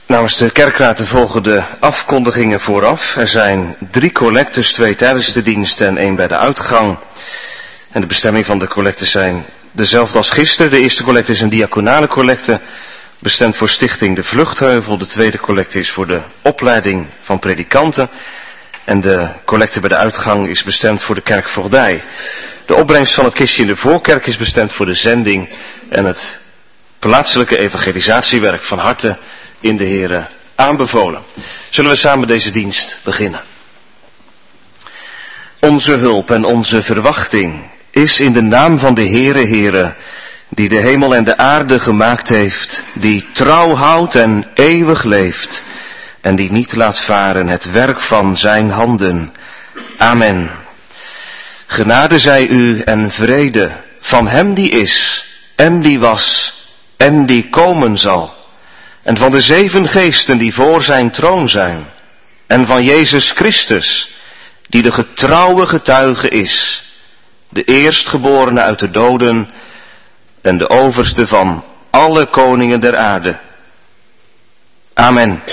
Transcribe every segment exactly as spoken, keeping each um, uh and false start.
Namens de kerkraad te volgen de afkondigingen vooraf. Er zijn drie collectes, twee tijdens de dienst en één bij de uitgang. En de bestemming van de collectes zijn dezelfde als gisteren. De eerste collecte is een diaconale collecte, bestemd voor Stichting de Vluchtheuvel. De tweede collecte is voor de opleiding van predikanten. En de collecte bij de uitgang is bestemd voor de kerk Voogdij. De opbrengst van het kistje in de voorkerk is bestemd voor de zending en het plaatselijke evangelisatiewerk. Van harte in de Here aanbevolen. Zullen we samen deze dienst beginnen? Onze hulp en onze verwachting is in de naam van de Heere, Heere, die de hemel en de aarde gemaakt heeft, die trouw houdt en eeuwig leeft, en die niet laat varen het werk van zijn handen. Amen. Genade zij u en vrede van hem die is, en die was, en die komen zal, en van de zeven geesten die voor zijn troon zijn, en van Jezus Christus, die de getrouwe getuige is, de eerstgeborene uit de doden en de overste van alle koningen der aarde. Amen.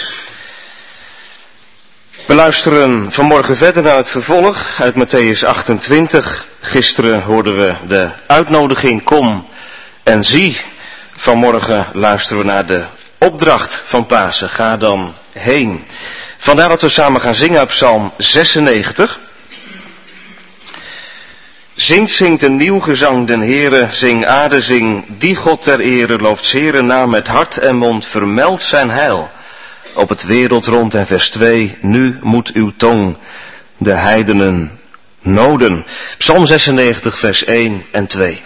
We luisteren vanmorgen verder naar het vervolg uit Mattheüs achtentwintig. Gisteren hoorden we de uitnodiging, kom en zie. Vanmorgen luisteren we naar de opdracht van Pasen, ga dan heen. Vandaar dat we samen gaan zingen uit Psalm zesennegentig. Zingt, zingt een nieuw gezang den Heere, zing aarde, zing, die God ter ere, looft zere naam met hart en mond, vermeldt zijn heil. Op het wereldrond en vers twee, nu moet uw tong de heidenen noden. Psalm zesennegentig, vers één en twee.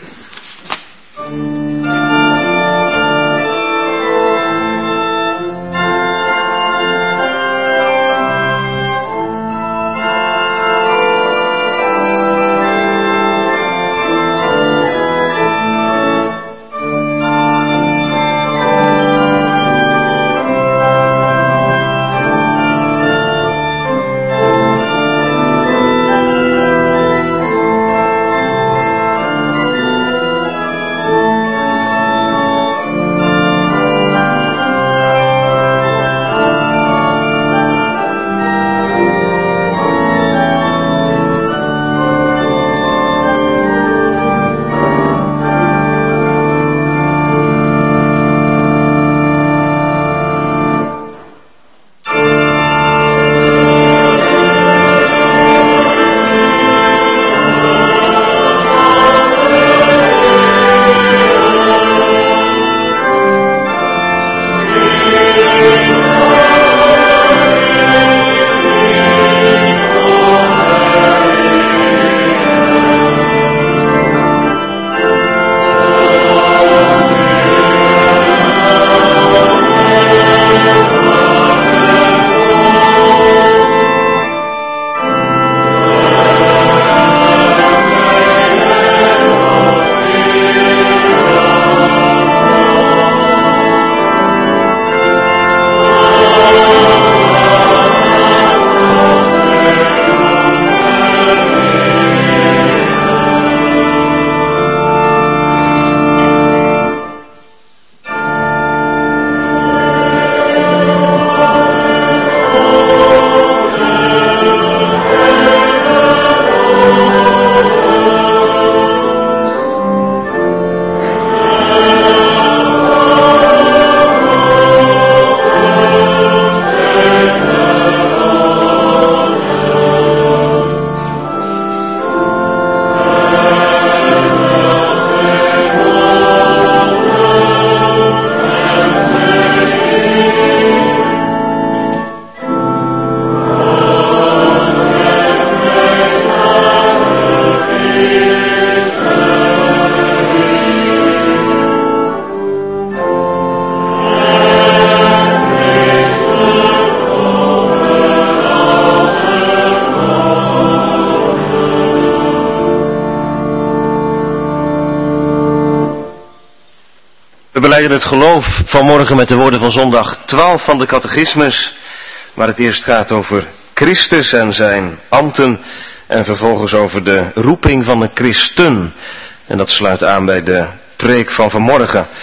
beleiden het geloof vanmorgen met de woorden van zondag twaalf van de catechismus, waar het eerst gaat over Christus en zijn ambten en vervolgens over de roeping van de christen. En dat sluit aan bij de preek van vanmorgen.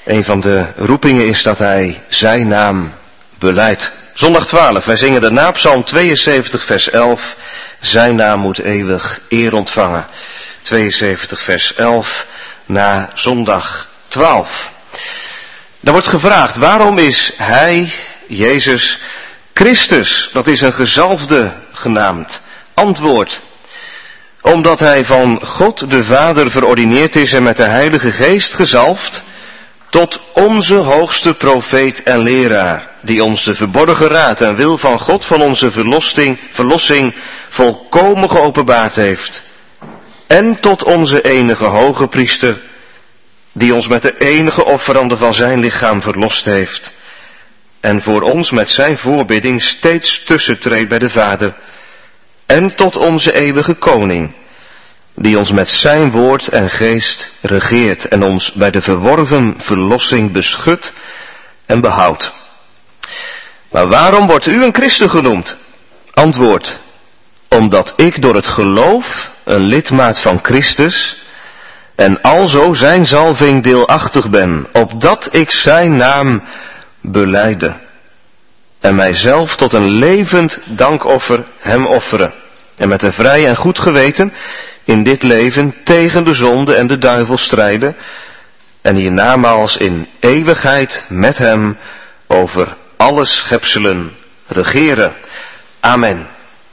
Een van de roepingen is dat hij zijn naam belijdt. Zondag twaalf, wij zingen daarna Psalm tweeënzeventig vers elf. Zijn naam moet eeuwig eer ontvangen. tweeënzeventig vers elf na zondag twaalf. Daar wordt gevraagd, waarom is hij, Jezus, Christus? Dat is een gezalfde genaamd. Antwoord. Omdat hij van God de Vader verordineerd is en met de Heilige Geest gezalfd tot onze hoogste profeet en leraar, die ons de verborgen raad en wil van God van onze verlossing, verlossing volkomen geopenbaard heeft. En tot onze enige hoge priester, die ons met de enige offerande van zijn lichaam verlost heeft. En voor ons met zijn voorbidding steeds tussentreedt bij de Vader. En tot onze eeuwige koning, die ons met zijn woord en geest regeert en ons bij de verworven verlossing beschut en behoudt. Maar waarom wordt u een christen genoemd? Antwoord. Omdat ik door het geloof een lidmaat van Christus en alzo zijn zalving deelachtig ben, opdat ik zijn naam belijde en mijzelf tot een levend dankoffer hem offeren en met een vrij en goed geweten in dit leven tegen de zonde en de duivel strijden en hiernamaals in eeuwigheid met hem over alle schepselen regeren. Amen.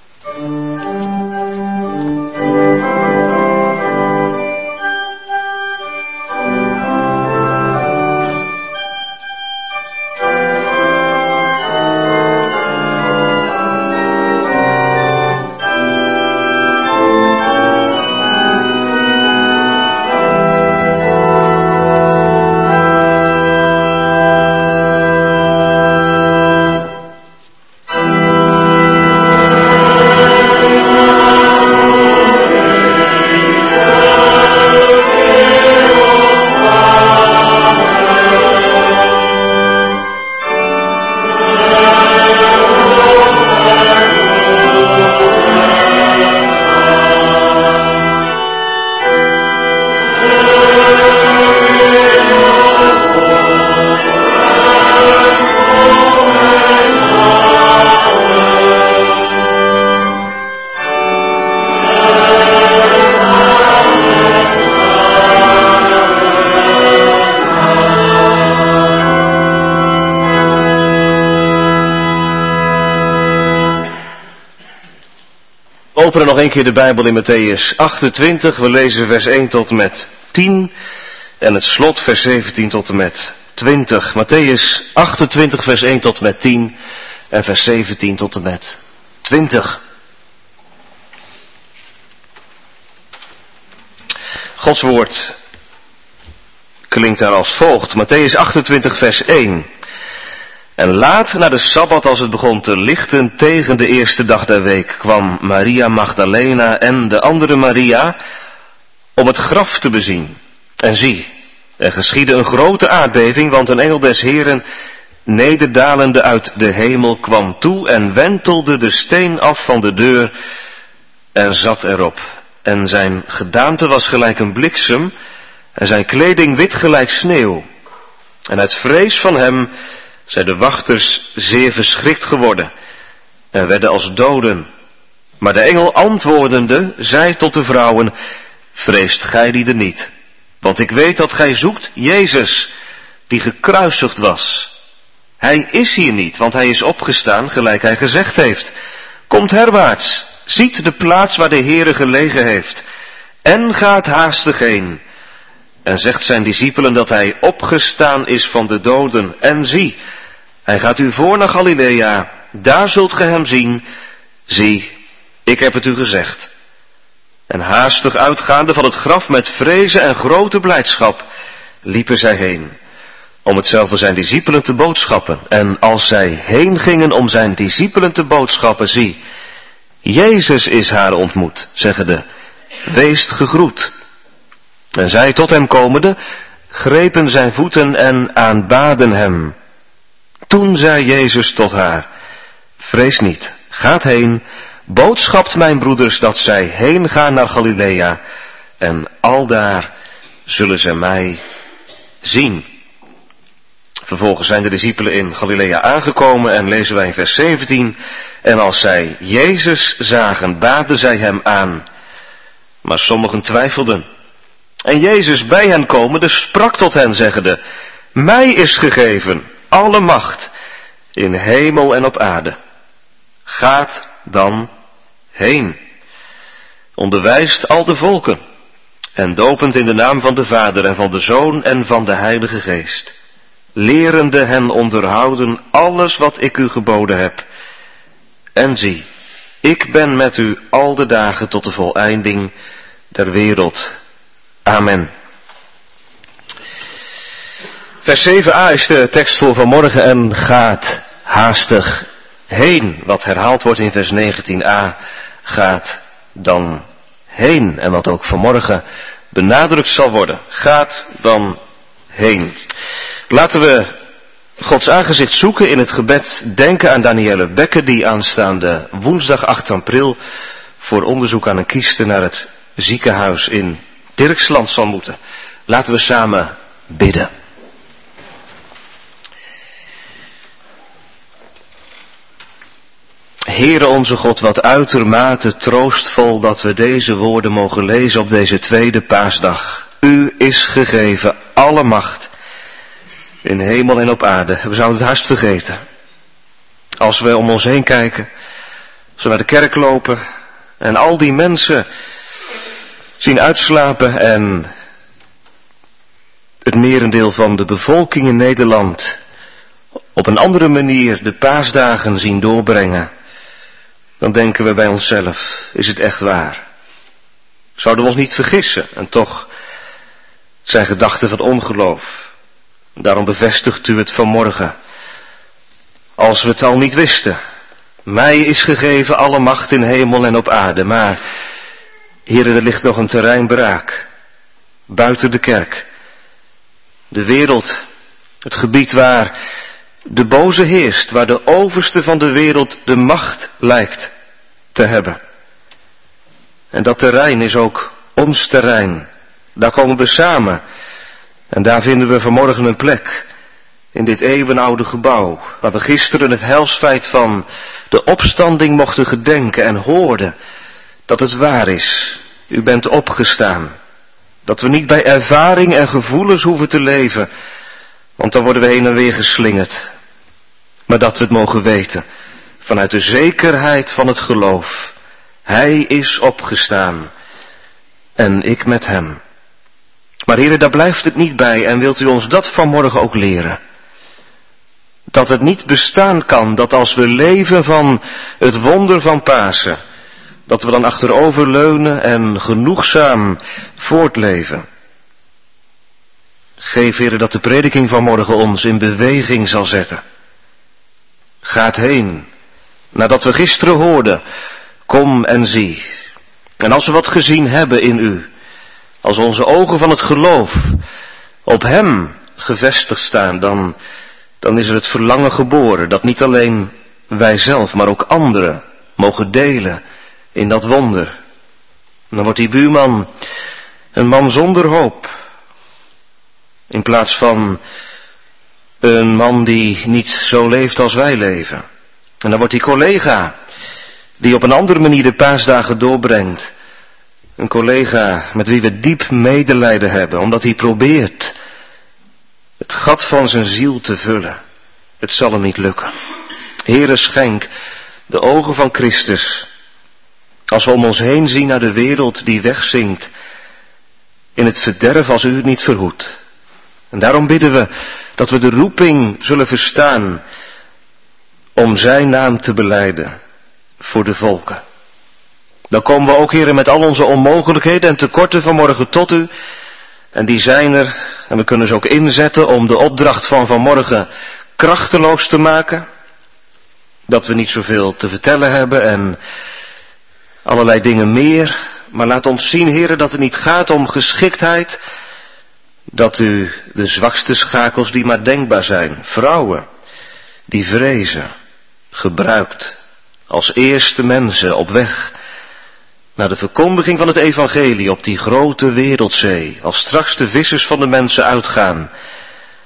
We openen nog een keer de Bijbel in Mattheüs achtentwintig. We lezen vers één tot en met tien. En het slot vers zeventien tot en met twintig. Mattheüs achtentwintig vers één tot en met tien. En vers zeventien tot en met twintig. Gods woord klinkt daar als volgt. Mattheüs achtentwintig vers één. En laat na de Sabbat, als het begon te lichten tegen de eerste dag der week, kwam Maria Magdalena en de andere Maria om het graf te bezien. En zie, er geschiedde een grote aardbeving, want een engel des Heeren, nederdalende uit de hemel, kwam toe en wentelde de steen af van de deur en zat erop. En zijn gedaante was gelijk een bliksem en zijn kleding wit gelijk sneeuw. En uit vrees van hem zijn de wachters zeer verschrikt geworden en werden als doden. Maar de engel antwoordende zei tot de vrouwen: vreest gij lieden niet, want ik weet dat gij zoekt Jezus, die gekruisigd was. Hij is hier niet, want hij is opgestaan, gelijk hij gezegd heeft. Komt herwaarts, ziet de plaats waar de Heere gelegen heeft, en gaat haastig heen. En zegt zijn discipelen dat hij opgestaan is van de doden. En zie, hij gaat u voor naar Galilea, daar zult ge hem zien. Zie, ik heb het u gezegd. En haastig uitgaande van het graf met vrezen en grote blijdschap, liepen zij heen, om hetzelfde zijn discipelen te boodschappen. En als zij heen gingen om zijn discipelen te boodschappen, zie, Jezus is haar ontmoet, zeggende, weest gegroet. En zij tot hem komende, grepen zijn voeten en aanbaden hem. Toen zei Jezus tot haar, vrees niet, gaat heen, boodschapt mijn broeders dat zij heen gaan naar Galilea, en aldaar zullen zij mij zien. Vervolgens zijn de discipelen in Galilea aangekomen en lezen wij in vers zeventien. En als zij Jezus zagen, baden zij hem aan. Maar sommigen twijfelden. En Jezus bij hen komende sprak tot hen zeggende: mij is gegeven alle macht in hemel en op aarde. Gaat dan heen. Onderwijst al de volken. En dopend in de naam van de Vader en van de Zoon en van de Heilige Geest. Lerende hen onderhouden alles wat ik u geboden heb. En zie, ik ben met u al de dagen tot de voleinding der wereld. Amen. Vers zeven a is de tekst voor vanmorgen en gaat haastig heen. Wat herhaald wordt in vers negentien a, gaat dan heen. En wat ook vanmorgen benadrukt zal worden, gaat dan heen. Laten we Gods aangezicht zoeken in het gebed, denken aan Danielle Bekke, die aanstaande woensdag acht april voor onderzoek aan een kieste naar het ziekenhuis in Dirksland zal moeten. Laten we samen bidden. Heere onze God, wat uitermate troostvol dat we deze woorden mogen lezen op deze tweede paasdag. U is gegeven alle macht in hemel en op aarde. We zouden het haast vergeten. Als we om ons heen kijken, als we naar de kerk lopen en al die mensen zien uitslapen en het merendeel van de bevolking in Nederland op een andere manier de paasdagen zien doorbrengen, dan denken we bij onszelf, is het echt waar? Zouden we ons niet vergissen? En toch zijn gedachten van ongeloof. Daarom bevestigt u het vanmorgen. Als we het al niet wisten. Mij is gegeven alle macht in hemel en op aarde. Maar, heren, er ligt nog een terrein braak. Buiten de kerk. De wereld. Het gebied waar de boze heerst. Waar de overste van de wereld de macht lijkt te hebben. En dat terrein is ook ons terrein. Daar komen we samen. En daar vinden we vanmorgen een plek. In dit eeuwenoude gebouw. Waar we gisteren het heilsfeit van de opstanding mochten gedenken. En hoorden dat het waar is. U bent opgestaan. Dat we niet bij ervaring en gevoelens hoeven te leven. Want dan worden we heen en weer geslingerd. Maar dat we het mogen weten. Vanuit de zekerheid van het geloof. Hij is opgestaan. En ik met hem. Maar heren, daar blijft het niet bij. En wilt u ons dat vanmorgen ook leren? Dat het niet bestaan kan dat als we leven van het wonder van Pasen, dat we dan achteroverleunen en genoegzaam voortleven. Geef, heren, dat de prediking van morgen ons in beweging zal zetten. Gaat heen, nadat we gisteren hoorden, kom en zie. En als we wat gezien hebben in u, als onze ogen van het geloof op hem gevestigd staan, dan, dan is er het verlangen geboren dat niet alleen wij zelf, maar ook anderen mogen delen in dat wonder. En dan wordt die buurman een man zonder hoop. In plaats van een man die niet zo leeft als wij leven. En dan wordt die collega die op een andere manier de paasdagen doorbrengt. Een collega met wie we diep medelijden hebben, omdat hij probeert het gat van zijn ziel te vullen. Het zal hem niet lukken. Heere, schenk de ogen van Christus, als we om ons heen zien naar de wereld die wegzinkt in het verderf als u het niet verhoedt. En daarom bidden we dat we de roeping zullen verstaan om zijn naam te belijden voor de volken. Dan komen we ook, heren, met al onze onmogelijkheden en tekorten vanmorgen tot u. En die zijn er, en we kunnen ze ook inzetten om de opdracht van vanmorgen krachteloos te maken. Dat we niet zoveel te vertellen hebben en allerlei dingen meer. Maar laat ons zien, heren, dat het niet gaat om geschiktheid. Dat u de zwakste schakels die maar denkbaar zijn, vrouwen die vrezen, gebruikt als eerste mensen op weg naar de verkondiging van het evangelie op die grote wereldzee, als straks de vissers van de mensen uitgaan,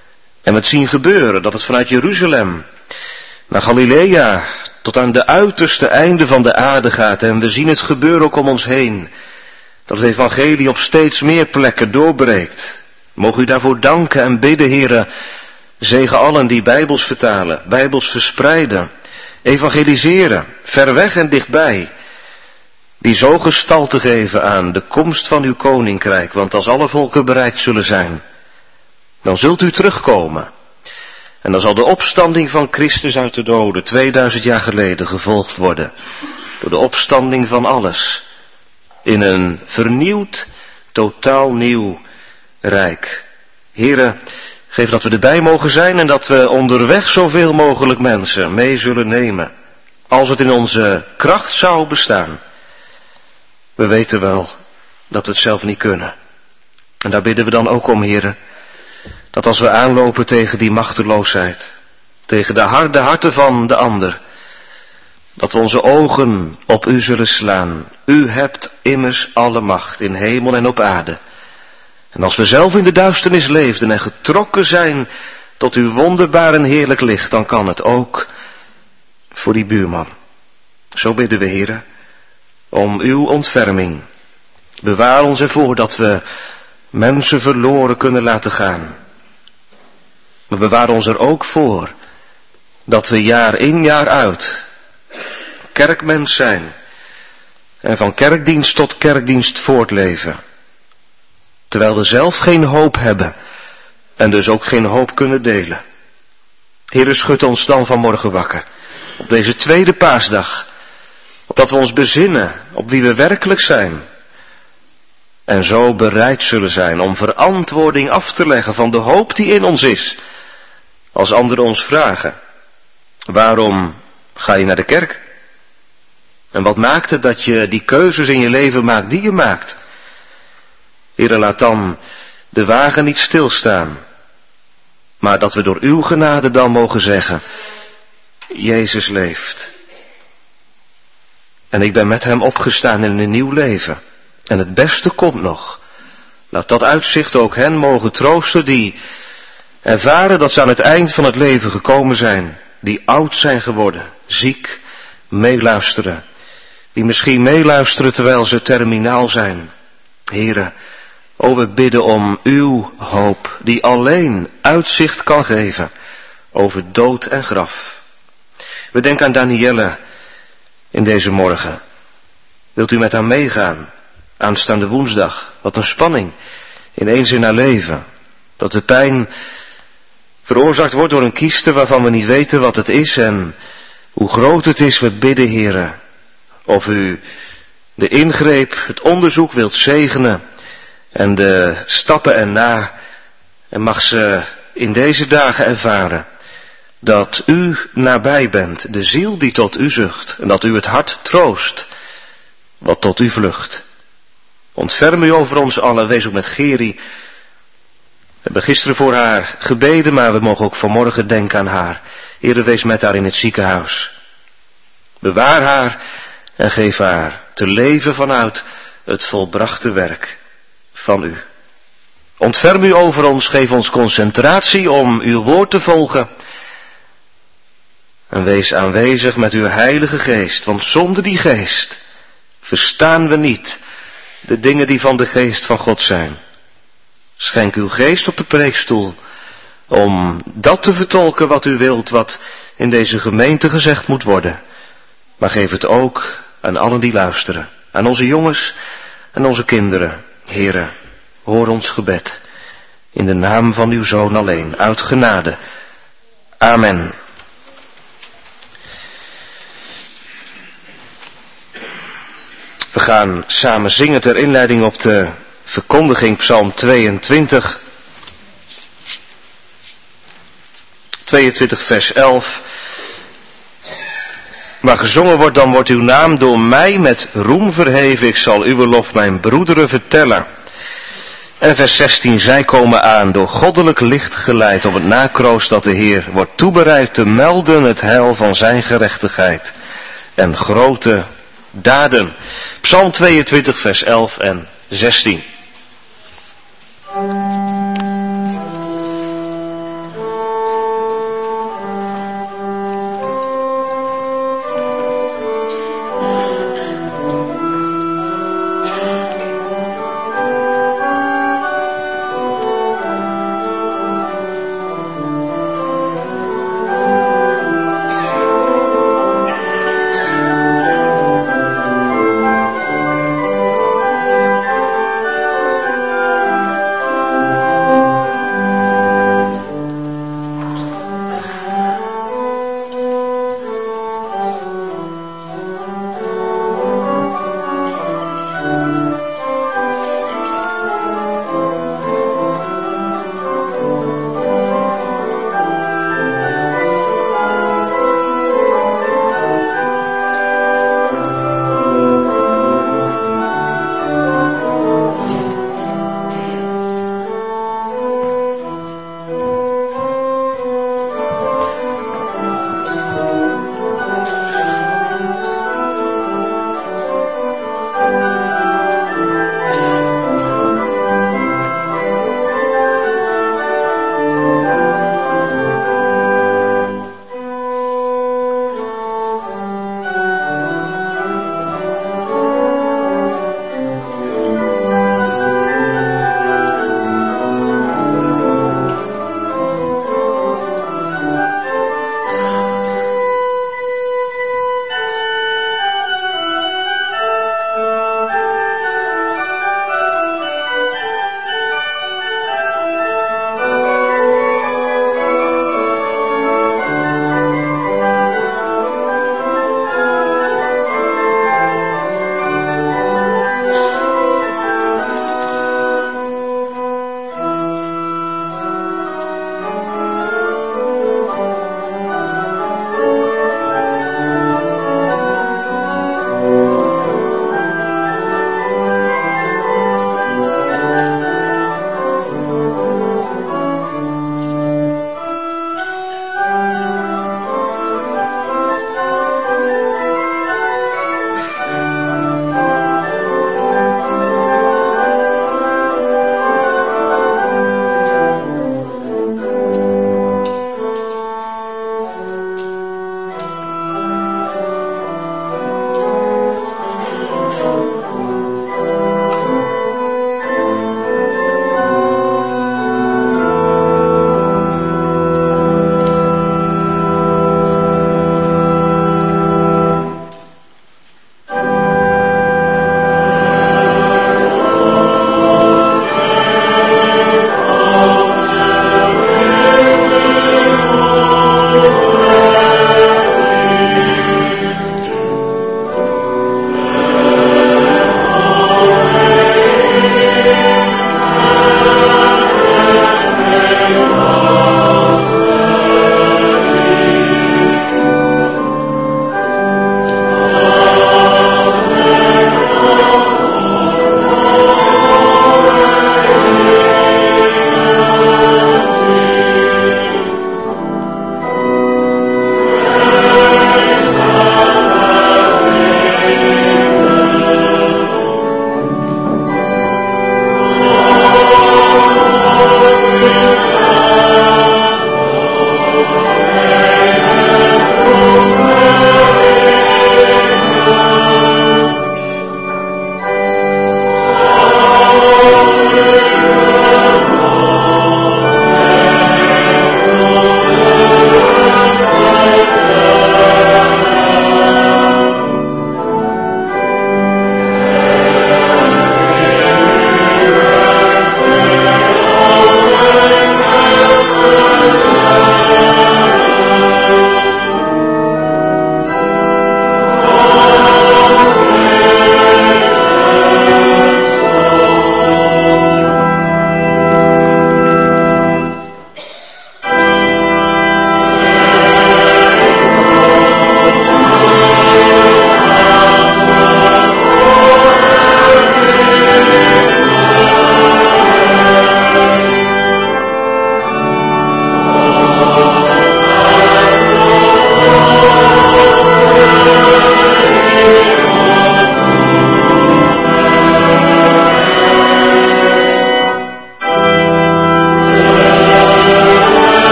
En we het zien gebeuren, dat het vanuit Jeruzalem naar Galilea tot aan de uiterste einde van de aarde gaat. En we zien het gebeuren ook om ons heen. Dat het evangelie op steeds meer plekken doorbreekt. Mogen u daarvoor danken en bidden, Heere. Zegen allen die Bijbels vertalen, Bijbels verspreiden, evangeliseren, ver weg en dichtbij. Die zo gestalte geven aan de komst van uw koninkrijk. Want als alle volken bereikt zullen zijn, dan zult u terugkomen. En dan zal de opstanding van Christus uit de doden, tweeduizend jaar geleden, gevolgd worden door de opstanding van alles. In een vernieuwd, totaal nieuw rijk. Heere, geef dat we erbij mogen zijn en dat we onderweg zoveel mogelijk mensen mee zullen nemen. Als het in onze kracht zou bestaan. We weten wel dat we het zelf niet kunnen. En daar bidden we dan ook om, Heere. Dat als we aanlopen tegen die machteloosheid, tegen de harde harten van de ander, dat we onze ogen op u zullen slaan. U hebt immers alle macht in hemel en op aarde. En als we zelf in de duisternis leefden en getrokken zijn tot uw wonderbaar en heerlijk licht, dan kan het ook voor die buurman. Zo bidden we, Heere, om uw ontferming. Bewaar ons ervoor dat we mensen verloren kunnen laten gaan. Maar bewaar ons er ook voor dat we jaar in jaar uit kerkmens zijn en van kerkdienst tot kerkdienst voortleven. Terwijl we zelf geen hoop hebben en dus ook geen hoop kunnen delen. Heere, schud ons dan vanmorgen wakker op deze tweede paasdag, opdat we ons bezinnen op wie we werkelijk zijn. En zo bereid zullen zijn om verantwoording af te leggen van de hoop die in ons is. Als anderen ons vragen, waarom ga je naar de kerk? En wat maakt het dat je die keuzes in je leven maakt die je maakt? Heere, laat dan de wagen niet stilstaan. Maar dat we door uw genade dan mogen zeggen, Jezus leeft. En ik ben met hem opgestaan in een nieuw leven. En het beste komt nog. Laat dat uitzicht ook hen mogen troosten die ervaren dat ze aan het eind van het leven gekomen zijn. Die oud zijn geworden, ziek, meeluisteren. Die misschien meeluisteren terwijl ze terminaal zijn. Heere, o we bidden om uw hoop, die alleen uitzicht kan geven over dood en graf. We denken aan Danielle in deze morgen. Wilt u met haar meegaan? Aanstaande woensdag. Wat een spanning. Ineens in haar leven. Dat de pijn veroorzaakt wordt door een kieste waarvan we niet weten wat het is en hoe groot het is. We bidden, Heere, of u de ingreep, het onderzoek wilt zegenen en de stappen erna. En mag ze in deze dagen ervaren dat u nabij bent, de ziel die tot u zucht, en dat u het hart troost wat tot u vlucht. Ontferm u over ons allen, wees ook met Geri. We hebben gisteren voor haar gebeden, maar we mogen ook vanmorgen denken aan haar. Heere, wees met haar in het ziekenhuis. Bewaar haar en geef haar te leven vanuit het volbrachte werk van u. Ontferm u over ons, geef ons concentratie om uw woord te volgen. En wees aanwezig met uw heilige geest, want zonder die geest verstaan we niet de dingen die van de geest van God zijn. Schenk uw geest op de preekstoel om dat te vertolken wat u wilt, wat in deze gemeente gezegd moet worden. Maar geef het ook aan allen die luisteren, aan onze jongens en onze kinderen. Heere, hoor ons gebed. In de naam van uw Zoon alleen, uit genade. Amen. We gaan samen zingen ter inleiding op de verkondiging Psalm tweeëntwintig. tweeëntwintig vers elf. Waar gezongen wordt, dan wordt uw naam door mij met roem verheven. Ik zal uw lof mijn broederen vertellen. En vers zestien, zij komen aan, door goddelijk licht geleid, op het nakroost dat de Heer wordt toebereid te melden het heil van zijn gerechtigheid en grote daden. Psalm tweeëntwintig vers elf en zestien.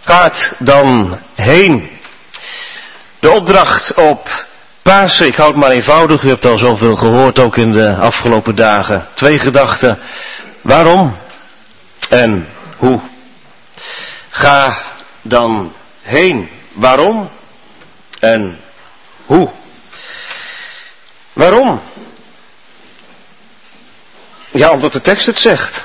Gaat dan heen. De opdracht op Pasen, ik houd het maar eenvoudig, u hebt al zoveel gehoord ook in de afgelopen dagen. Twee gedachten. Waarom en hoe? Ga dan heen. Waarom en hoe? Waarom? Ja, omdat de tekst het zegt.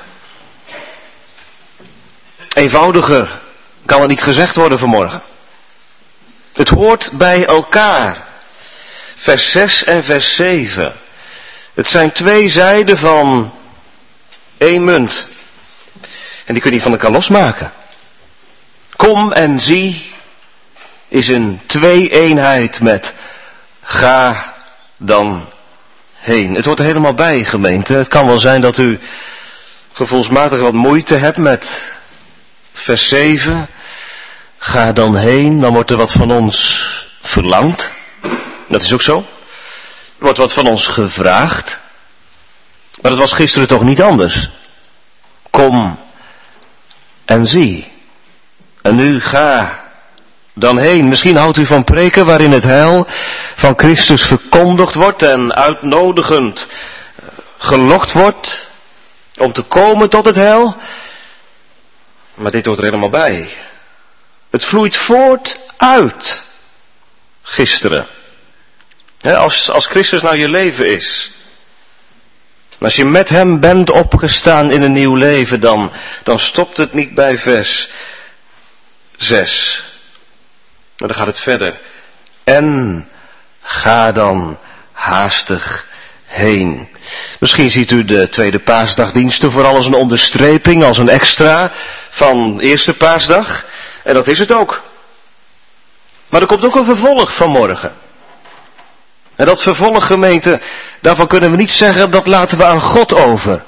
Eenvoudiger kan het niet gezegd worden vanmorgen. Het hoort bij elkaar. Vers zes en vers zeven. Het zijn twee zijden van één munt. En die kun je niet van elkaar losmaken. Kom en zie is een twee-eenheid met ga dan heen. Het hoort er helemaal bij, gemeente. Het kan wel zijn dat u gevoelsmatig wat moeite hebt met vers zeven. Ga dan heen, dan wordt er wat van ons verlangd. Dat is ook zo. Er wordt wat van ons gevraagd. Maar dat was gisteren toch niet anders. Kom en zie. En nu ga dan heen. Misschien houdt u van preken waarin het heil van Christus verkondigd wordt en uitnodigend gelokt wordt om te komen tot het heil. Maar dit hoort er helemaal bij. Het vloeit voort uit gisteren. He, als, als Christus nou je leven is. Als je met hem bent opgestaan in een nieuw leven, dan, dan stopt het niet bij vers zes. Maar dan gaat het verder. En ga dan haastig heen. Misschien ziet u de tweede paasdagdiensten vooral als een onderstreping, als een extra van eerste paasdag. En dat is het ook. Maar er komt ook een vervolg van morgen. En dat vervolg, gemeente, daarvan kunnen we niet zeggen, dat laten we aan God over.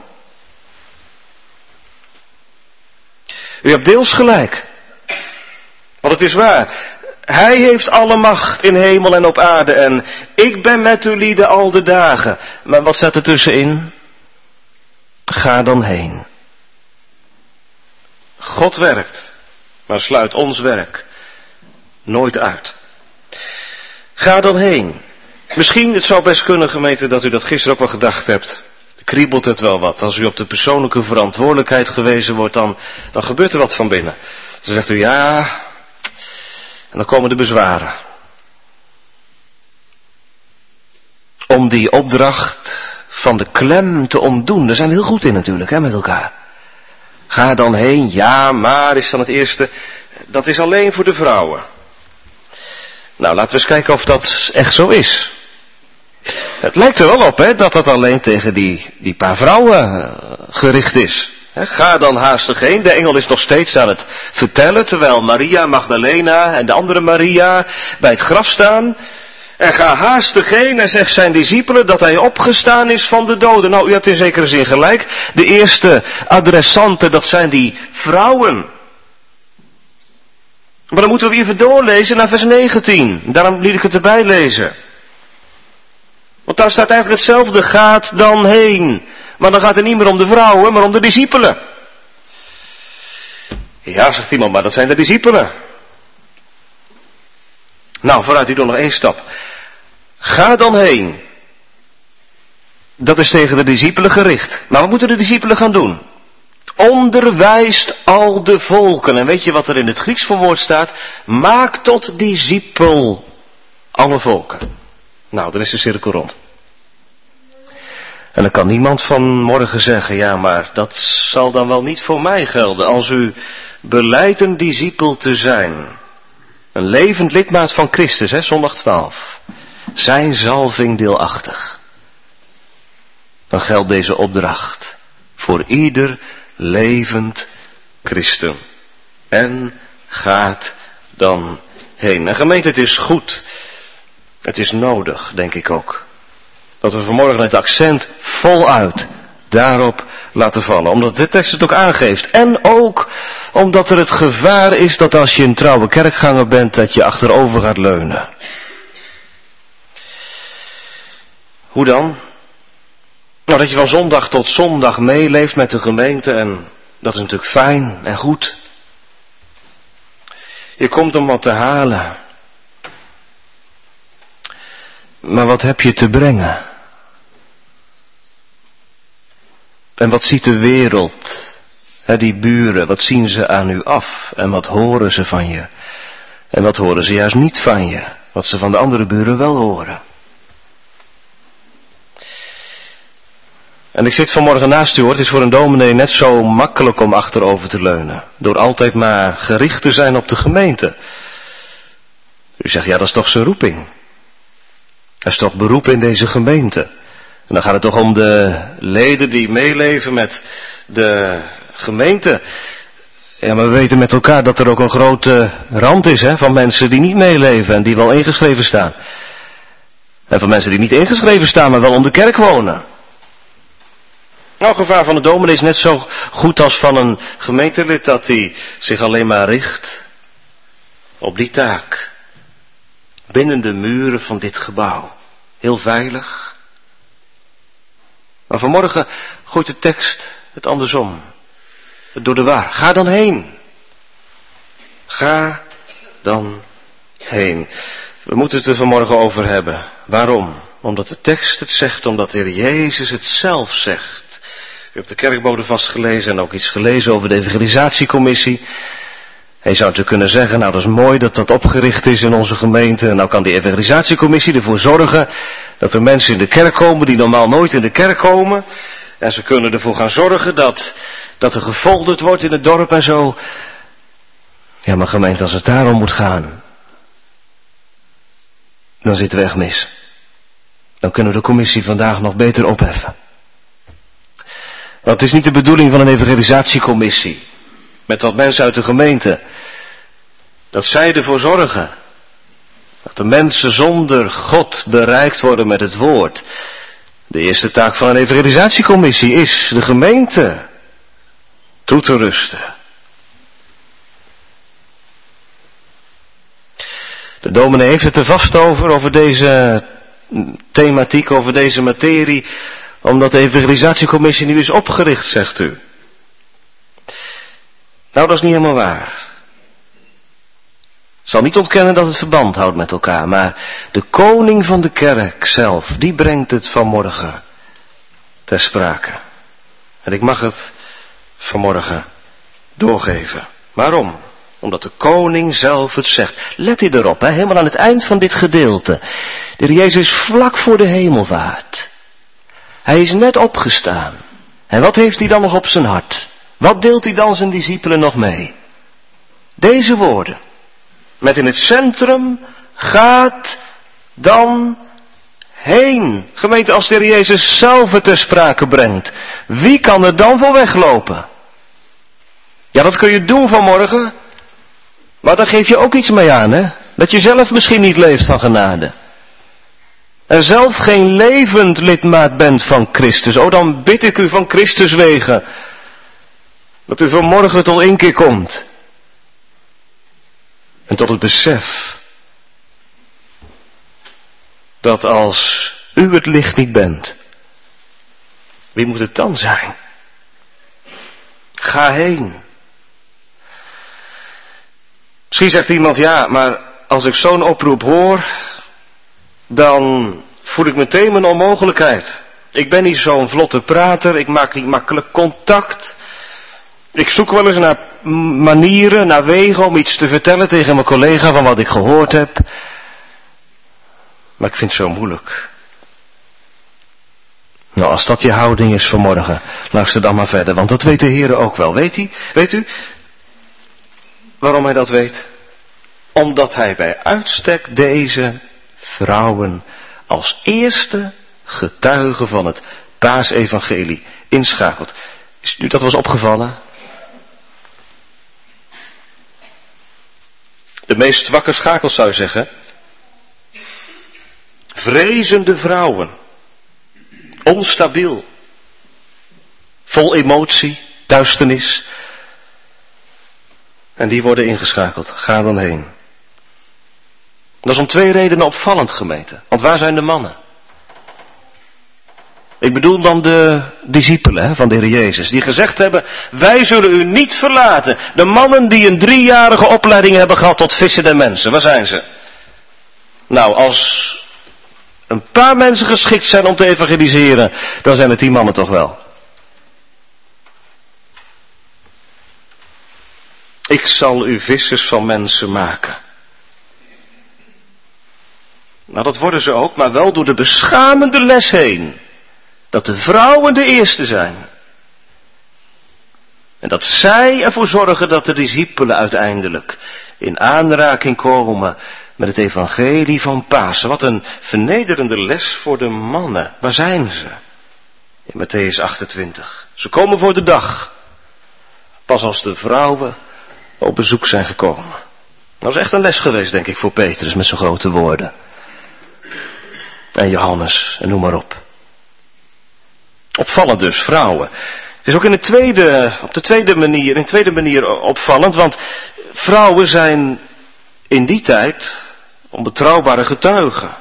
U hebt deels gelijk. Want het is waar. Hij heeft alle macht in hemel en op aarde en ik ben met u lieden al de dagen. Maar wat staat er tussenin? Ga dan heen. God werkt, maar sluit ons werk nooit uit. Ga dan heen. Misschien, het zou best kunnen, gemeente, dat u dat gisteren ook wel gedacht hebt. Kriebelt het wel wat. Als u op de persoonlijke verantwoordelijkheid gewezen wordt, dan, dan gebeurt er wat van binnen. Dan zegt u ja, en dan komen de bezwaren. Om die opdracht van de klem te ontdoen, daar zijn we heel goed in natuurlijk, hè, met elkaar. Ga dan heen, ja, maar is dan het eerste, dat is alleen voor de vrouwen. Nou, laten we eens kijken of dat echt zo is. Het lijkt er wel op, hè, dat dat alleen tegen die, die paar vrouwen uh, gericht is. He, ga dan haastig heen. De engel is nog steeds aan het vertellen, terwijl Maria Magdalena en de andere Maria bij het graf staan. En ga haastig heen en zegt zijn discipelen dat hij opgestaan is van de doden. Nou, u hebt in zekere zin gelijk. De eerste adressanten, dat zijn die vrouwen. Maar dan moeten we even doorlezen naar vers negentien. Daarom liet ik het erbij lezen. Want daar staat eigenlijk hetzelfde, gaat dan heen. Maar dan gaat het niet meer om de vrouwen, maar om de discipelen. Ja, zegt iemand, maar dat zijn de discipelen. Nou, vooruit, u doet nog één stap. Ga dan heen. Dat is tegen de discipelen gericht. Maar wat moeten de discipelen gaan doen? Onderwijst al de volken. En weet je wat er in het Grieks voor woord staat? Maak tot discipel alle volken. Nou, dan is de cirkel rond. En dan kan niemand vanmorgen zeggen, ja, maar dat zal dan wel niet voor mij gelden. Als u belijdt een discipel te zijn, een levend lidmaat van Christus, hè, zondag twaalf, zijn zalving deelachtig, dan geldt deze opdracht voor ieder levend christen. En gaat dan heen. En gemeente, het is goed. Het is nodig, denk ik ook, dat we vanmorgen het accent voluit daarop laten vallen. Omdat de tekst het ook aangeeft. En ook omdat er het gevaar is dat als je een trouwe kerkganger bent, dat je achterover gaat leunen. Hoe dan? Nou, dat je van zondag tot zondag meeleeft met de gemeente. En dat is natuurlijk fijn en goed. Je komt om wat te halen. Maar wat heb je te brengen? En wat ziet de wereld, hè, die buren, wat zien ze aan u af? En wat horen ze van je? En wat horen ze juist niet van je? Wat ze van de andere buren wel horen. En ik zit vanmorgen naast u hoor, het is voor een dominee net zo makkelijk om achterover te leunen. Door altijd maar gericht te zijn op de gemeente. U zegt, ja dat is toch zijn roeping. Dat is toch beroep in deze gemeente. En dan gaat het toch om de leden die meeleven met de gemeente. Ja, maar we weten met elkaar dat er ook een grote rand is hè, van mensen die niet meeleven en die wel ingeschreven staan. En van mensen die niet ingeschreven staan, maar wel om de kerk wonen. Nou, gevaar van de dominee is net zo goed als van een gemeentelid dat hij zich alleen maar richt op die taak. Binnen de muren van dit gebouw. Heel veilig. Maar vanmorgen gooit de tekst het andersom. Het door de war. Ga dan heen. Ga dan heen. We moeten het er vanmorgen over hebben. Waarom? Omdat de tekst het zegt, omdat de Heer Jezus het zelf zegt. U hebt de kerkbode vastgelezen en ook iets gelezen over de evangelisatiecommissie. Hij zou natuurlijk kunnen zeggen, nou dat is mooi dat dat opgericht is in onze gemeente. En nou kan die evangelisatiecommissie ervoor zorgen dat er mensen in de kerk komen die normaal nooit in de kerk komen. En ze kunnen ervoor gaan zorgen dat, dat er gefolderd wordt in het dorp en zo. Ja, maar gemeente, als het daarom moet gaan, dan zitten we echt mis. Dan kunnen we de commissie vandaag nog beter opheffen. Want het is niet de bedoeling van een evangelisatiecommissie, met wat mensen uit de gemeente, dat zij ervoor zorgen dat de mensen zonder God bereikt worden met het woord. De eerste taak van een evangelisatiecommissie is de gemeente toe te rusten. De dominee heeft het er vast over, over deze thematiek, over deze materie, omdat de evangelisatiecommissie nu is opgericht, zegt u. Nou, dat is niet helemaal waar. Ik zal niet ontkennen dat het verband houdt met elkaar, maar de koning van de kerk zelf, die brengt het vanmorgen ter sprake. En ik mag het vanmorgen doorgeven. Waarom? Omdat de koning zelf het zegt. Let u erop, hè, helemaal aan het eind van dit gedeelte. De Heer Jezus is vlak voor de hemelvaart. Hij is net opgestaan. En wat heeft hij dan nog op zijn hart? Wat deelt hij dan zijn discipelen nog mee? Deze woorden. Met in het centrum, gaat dan heen. Gemeente, als de Heer Jezus zelf het ter sprake brengt, wie kan er dan voor weglopen? Ja, dat kun je doen vanmorgen, maar daar geef je ook iets mee aan, hè? Dat je zelf misschien niet leeft van genade. En zelf geen levend lidmaat bent van Christus. Oh, dan bid ik u van Christus wegen, dat u vanmorgen tot inkeer komt. En tot het besef dat als u het licht niet bent, wie moet het dan zijn? Ga heen. Misschien zegt iemand, ja, maar als ik zo'n oproep hoor, dan voel ik meteen mijn onmogelijkheid. Ik ben niet zo'n vlotte prater, ik maak niet makkelijk contact. Ik zoek wel eens naar manieren, naar wegen om iets te vertellen tegen mijn collega van wat ik gehoord heb. Maar ik vind het zo moeilijk. Nou, als dat je houding is vanmorgen, luister dan maar verder, want dat weet de Heer ook wel. Weet hij? Weet u waarom hij dat weet? Omdat hij bij uitstek deze vrouwen als eerste getuigen van het paasevangelie inschakelt. Is u dat wel eens opgevallen? De meest zwakke schakels zou je zeggen. Vrezende vrouwen. Onstabiel. Vol emotie, duisternis. En die worden ingeschakeld. Ga dan heen. Dat is om twee redenen opvallend, gemeente. Want waar zijn de mannen? Ik bedoel dan de discipelen hè, van de Heer Jezus, die gezegd hebben, wij zullen u niet verlaten. De mannen die een driejarige opleiding hebben gehad tot vissen der mensen, waar zijn ze? Nou, als een paar mensen geschikt zijn om te evangeliseren, dan zijn het die mannen toch wel. Ik zal u vissers van mensen maken. Nou, dat worden ze ook, maar wel door de beschamende les heen. Dat de vrouwen de eerste zijn. En dat zij ervoor zorgen dat de discipelen uiteindelijk in aanraking komen met het evangelie van Pasen. Wat een vernederende les voor de mannen. Waar zijn ze? In Matthäus achtentwintig. Ze komen voor de dag. Pas als de vrouwen op bezoek zijn gekomen. Dat is echt een les geweest, denk ik, voor Petrus met zijn grote woorden. En Johannes, en noem maar op. Opvallend dus, vrouwen. Het is ook in de tweede, op de tweede manier, in de tweede manier opvallend, want vrouwen zijn in die tijd onbetrouwbare getuigen.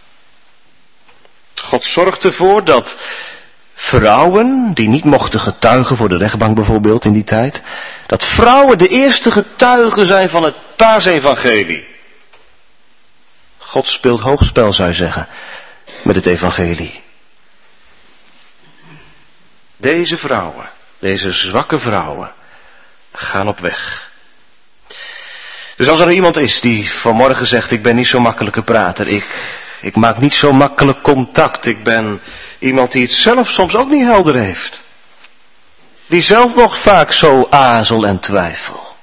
God zorgt ervoor dat vrouwen, die niet mochten getuigen voor de rechtbank bijvoorbeeld in die tijd, dat vrouwen de eerste getuigen zijn van het paasevangelie. God speelt hoogspel, zou je zeggen, met het evangelie. Deze vrouwen, deze zwakke vrouwen, gaan op weg. Dus als er iemand is die vanmorgen zegt, ik ben niet zo'n makkelijke prater, ik, ik maak niet zo makkelijk contact, ik ben iemand die het zelf soms ook niet helder heeft. Die zelf nog vaak zo azel en twijfel.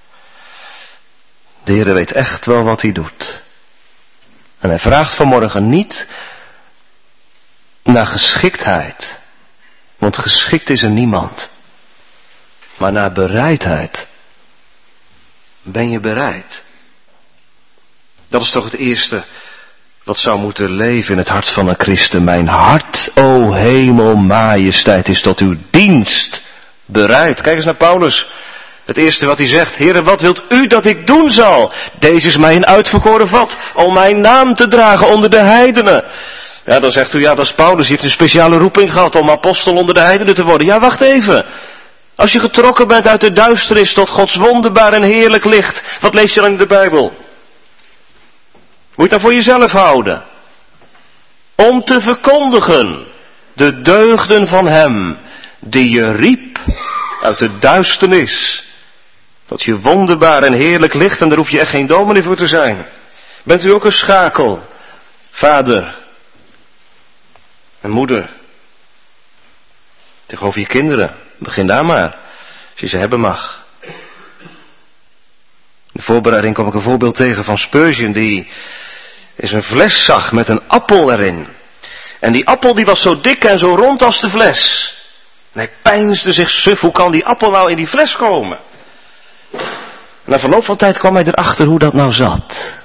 De Heer weet echt wel wat hij doet. En hij vraagt vanmorgen niet naar geschiktheid. Want geschikt is er niemand. Maar naar bereidheid. Ben je bereid? Dat is toch het eerste wat zou moeten leven in het hart van een christen. Mijn hart, o hemel, majesteit, is tot uw dienst bereid. Kijk eens naar Paulus. Het eerste wat hij zegt, Heere, wat wilt u dat ik doen zal? Deze is mij een uitverkoren vat, om mijn naam te dragen onder de heidenen. Ja, dan zegt u, ja, dat is Paulus, die heeft een speciale roeping gehad om apostel onder de heidenen te worden. Ja, wacht even. Als je getrokken bent uit de duisternis tot Gods wonderbaar en heerlijk licht, wat lees je dan in de Bijbel? Moet je het dan voor jezelf houden? Om te verkondigen de deugden van hem die je riep uit de duisternis. Dat je wonderbaar en heerlijk licht, en daar hoef je echt geen dominee voor te zijn. Bent u ook een schakel, vader en moeder, tegenover je kinderen? Begin daar maar, als je ze hebben mag. In de voorbereiding kwam ik een voorbeeld tegen van Spurgeon, die in zijn fles zag met een appel erin. En die appel die was zo dik en zo rond als de fles. En hij peinsde zich suf, hoe kan die appel nou in die fles komen? En na verloop van tijd kwam hij erachter hoe dat nou zat.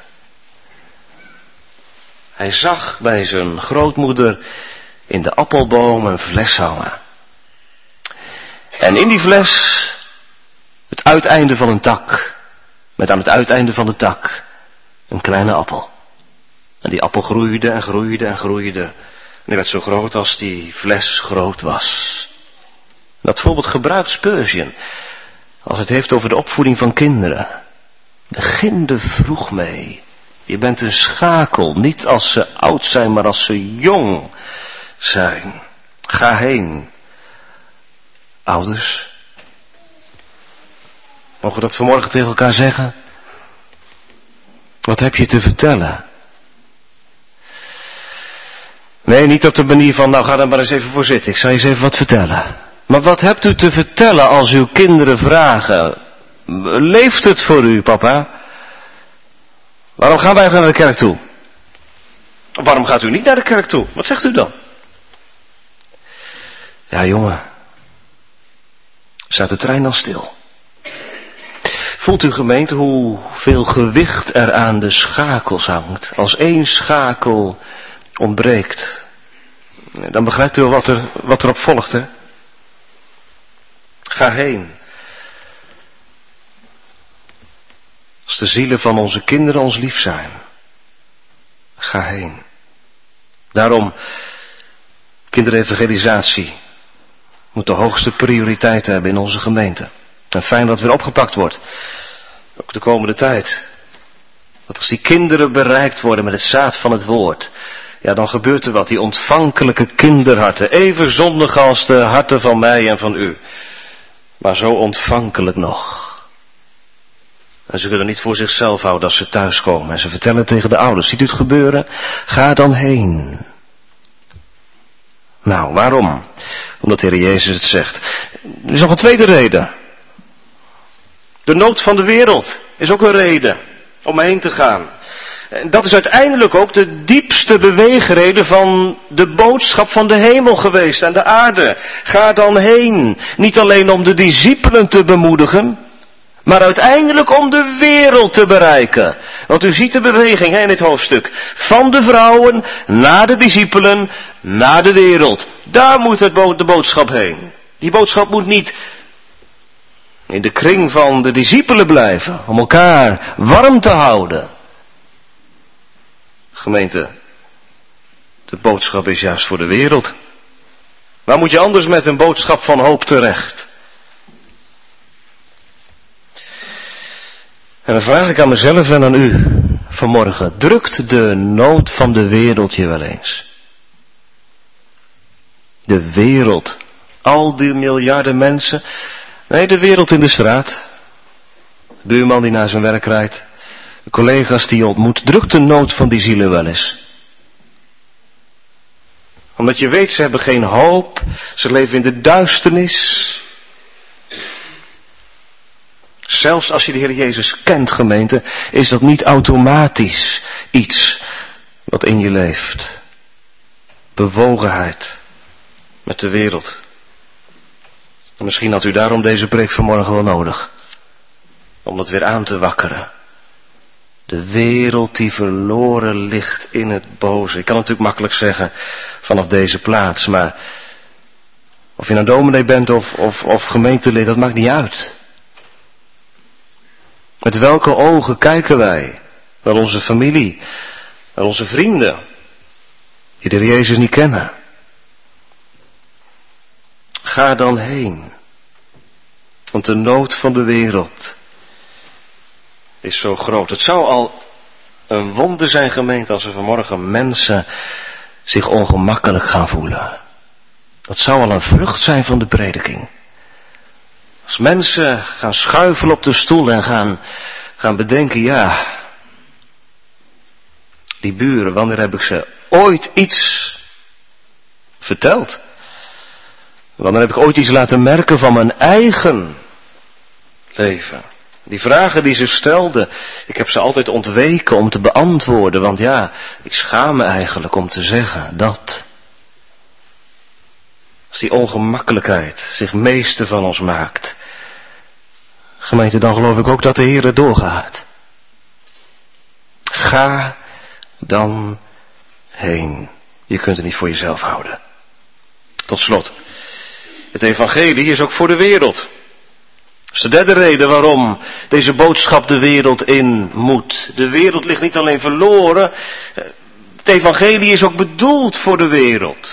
Hij zag bij zijn grootmoeder in de appelboom een fles hangen. En in die fles het uiteinde van een tak. Met aan het uiteinde van de tak een kleine appel. En die appel groeide en groeide en groeide. En die werd zo groot als die fles groot was. Dat voorbeeld gebruikt Spurgeon als het heeft over de opvoeding van kinderen. Begin er vroeg mee. Je bent een schakel, niet als ze oud zijn, maar als ze jong zijn. Ga heen. Ouders, mogen we dat vanmorgen tegen elkaar zeggen? Wat heb je te vertellen? Nee, niet op de manier van, nou ga er maar eens even voor zitten, ik zal je eens even wat vertellen. Maar wat hebt u te vertellen als uw kinderen vragen, leeft het voor u, papa? Waarom gaan wij naar de kerk toe? Waarom gaat u niet naar de kerk toe? Wat zegt u dan? Ja, jongen, staat de trein dan stil? Voelt u, gemeente, hoeveel gewicht er aan de schakels hangt? Als één schakel ontbreekt, dan begrijpt u wel wat, er, wat erop volgt, hè? Ga heen. Als de zielen van onze kinderen ons lief zijn, ga heen. Daarom Kinderevangelisatie moet de hoogste prioriteit hebben in onze gemeente. En fijn dat het weer opgepakt wordt. Ook de komende tijd. Dat als die kinderen bereikt worden met het zaad van het woord. Ja, dan gebeurt er wat. Die ontvankelijke kinderharten. Even zondig als de harten van mij en van u. Maar zo ontvankelijk nog. En ze kunnen niet voor zichzelf houden als ze thuiskomen. En ze vertellen tegen de ouders. Ziet u het gebeuren? Ga dan heen. Nou, waarom? Omdat de Heer Jezus het zegt. Er is nog een tweede reden. De nood van de wereld is ook een reden om heen te gaan. En dat is uiteindelijk ook de diepste beweegreden van de boodschap van de hemel geweest aan de aarde. Ga dan heen. Niet alleen om de discipelen te bemoedigen, maar uiteindelijk om de wereld te bereiken. Want u ziet de beweging hè, in dit hoofdstuk. Van de vrouwen naar de discipelen, naar de wereld. Daar moet het bo- de boodschap heen. Die boodschap moet niet in de kring van de discipelen blijven. Om elkaar warm te houden. Gemeente, de boodschap is juist voor de wereld. Waar moet je anders met een boodschap van hoop terecht? En dan vraag ik aan mezelf en aan u vanmorgen. Drukt de nood van de wereld je wel eens? De wereld. Al die miljarden mensen. Nee, de wereld in de straat. De buurman die naar zijn werk rijdt. De collega's die je ontmoet. Drukt de nood van die zielen wel eens? Omdat je weet, ze hebben geen hoop. Ze leven in de duisternis. Zelfs als je de Heer Jezus kent, gemeente, is dat niet automatisch iets wat in je leeft. Bewogenheid met de wereld. En misschien had u daarom deze preek vanmorgen wel nodig. Om dat weer aan te wakkeren. De wereld die verloren ligt in het boze. Ik kan natuurlijk makkelijk zeggen vanaf deze plaats, maar of je nou dominee bent of, of, of gemeentelid, dat maakt niet uit. Met welke ogen kijken wij naar onze familie, naar onze vrienden, die de Heer Jezus niet kennen? Ga dan heen, want de nood van de wereld is zo groot. Het zou al een wonder zijn, gemeente, als er vanmorgen mensen zich ongemakkelijk gaan voelen. Dat zou al een vrucht zijn van de prediking. Als mensen gaan schuifelen op de stoel en gaan, gaan bedenken, ja, die buren, wanneer heb ik ze ooit iets verteld? Wanneer heb ik ooit iets laten merken van mijn eigen leven? Die vragen die ze stelden, ik heb ze altijd ontweken om te beantwoorden, want ja, ik schaam me eigenlijk om te zeggen dat. Als die ongemakkelijkheid zich meester van ons maakt, gemeente, dan geloof ik ook dat de Heer het doorgaat. Ga dan heen. Je kunt het niet voor jezelf houden. Tot slot. Het evangelie is ook voor de wereld. Dat is de derde reden waarom deze boodschap de wereld in moet. De wereld ligt niet alleen verloren. Het evangelie is ook bedoeld voor de wereld.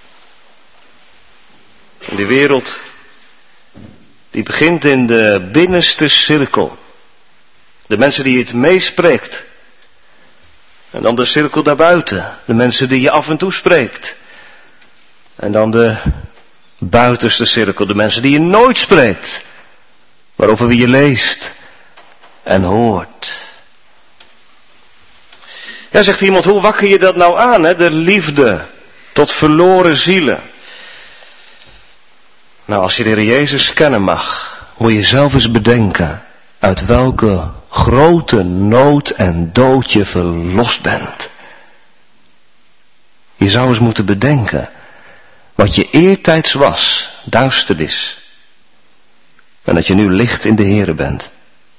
En die wereld, die begint in de binnenste cirkel. De mensen die het meespreekt. En dan de cirkel daarbuiten. De mensen die je af en toe spreekt. En dan de buitenste cirkel. De mensen die je nooit spreekt. Maar over wie je leest en hoort. Ja, zegt iemand, hoe wakker je dat nou aan, hè? De liefde tot verloren zielen. Nou, als je de Heer Jezus kennen mag, moet je zelf eens bedenken uit welke grote nood en dood je verlost bent. Je zou eens moeten bedenken wat je eertijds was, duisternis. En dat je nu licht in de Heere bent.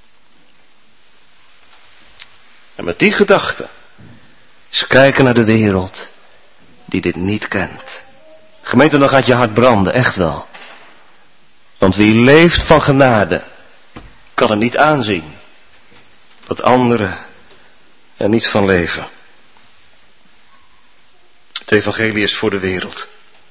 En met die gedachte eens kijken naar de wereld die dit niet kent. Gemeente, dan gaat je hart branden, echt wel. Want wie leeft van genade, kan het niet aanzien dat anderen er niet van leven. Het evangelie is voor de wereld.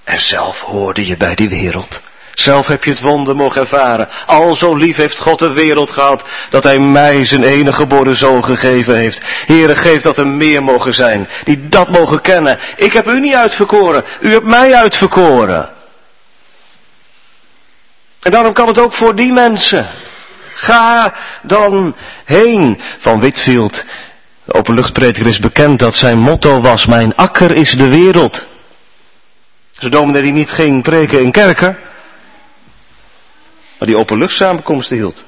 En zelf hoorde je bij die wereld. Zelf heb je het wonder mogen ervaren. Al zo lief heeft God de wereld gehad, dat hij mij zijn enige geboren zoon gegeven heeft. Heere, geef dat er meer mogen zijn, die dat mogen kennen. Ik heb u niet uitverkoren, u hebt mij uitverkoren. En daarom kan het ook voor die mensen. Ga dan heen. Van Whitefield, de openluchtprediker, is bekend dat zijn motto was: mijn akker is de wereld. Zo'n dominee die niet ging preken in kerken, maar die openluchtsamenkomsten hield.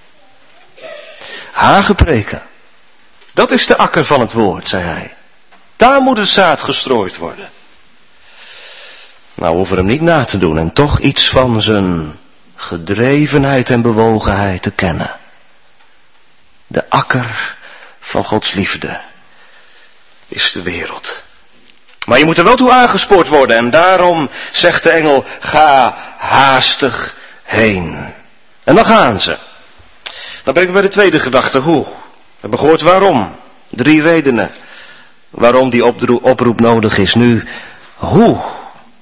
Hagepreken. Dat is de akker van het woord, zei hij. Daar moet het zaad gestrooid worden. Nou, we hoeven hem niet na te doen en toch iets van zijn gedrevenheid en bewogenheid te kennen. De akker van Gods liefde is de wereld. Maar je moet er wel toe aangespoord worden en daarom zegt de engel: ga haastig heen. En dan gaan ze. Dan ben ik bij de tweede gedachte. Hoe? We hebben gehoord waarom. Drie redenen waarom die oproep nodig is. Nu, hoe?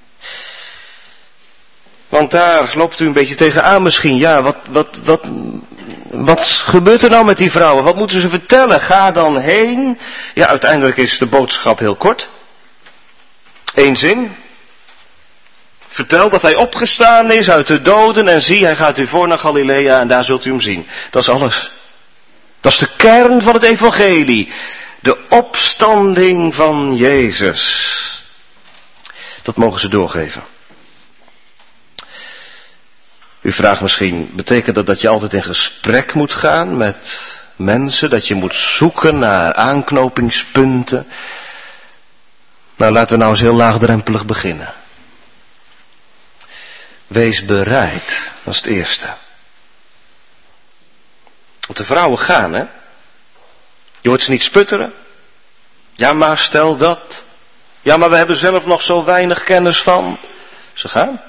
Want daar loopt u een beetje tegenaan misschien. Ja, wat, wat, wat, wat gebeurt er nou met die vrouwen? Wat moeten ze vertellen? Ga dan heen. Ja, uiteindelijk is de boodschap heel kort. Eén zin. Vertel dat hij opgestaan is uit de doden en zie, hij gaat u voor naar Galilea en daar zult u hem zien. Dat is alles. Dat is de kern van het evangelie. De opstanding van Jezus. Dat mogen ze doorgeven. U vraagt misschien, betekent dat dat je altijd in gesprek moet gaan met mensen? Dat je moet zoeken naar aanknopingspunten? Nou, laten we nou eens heel laagdrempelig beginnen. Wees bereid, dat is het eerste. Want de vrouwen gaan, hè. Je hoort ze niet sputteren. Ja, maar stel dat. Ja, maar we hebben zelf nog zo weinig kennis van. Ze gaan.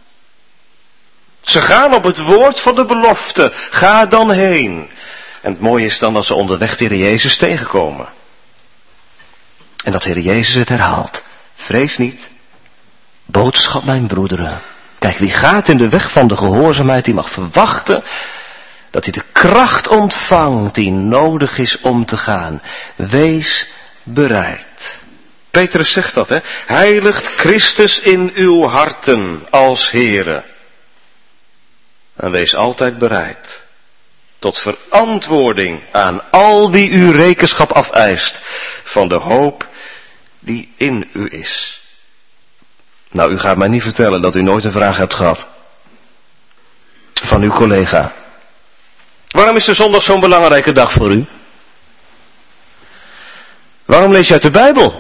Ze gaan op het woord van de belofte. Ga dan heen. En het mooie is dan dat ze onderweg de Heer Jezus tegenkomen. En dat de Heer Jezus het herhaalt. Vrees niet. Boodschap mijn broederen. Kijk, wie gaat in de weg van de gehoorzaamheid, die mag verwachten dat hij de kracht ontvangt die nodig is om te gaan. Wees bereid. Petrus zegt dat, hè. Heiligt Christus in uw harten als Heere. En wees altijd bereid tot verantwoording aan al wie u rekenschap afeist van de hoop die in u is. Nou, u gaat mij niet vertellen dat u nooit een vraag hebt gehad van uw collega. Waarom is de zondag zo'n belangrijke dag voor u? Waarom lees je uit de Bijbel?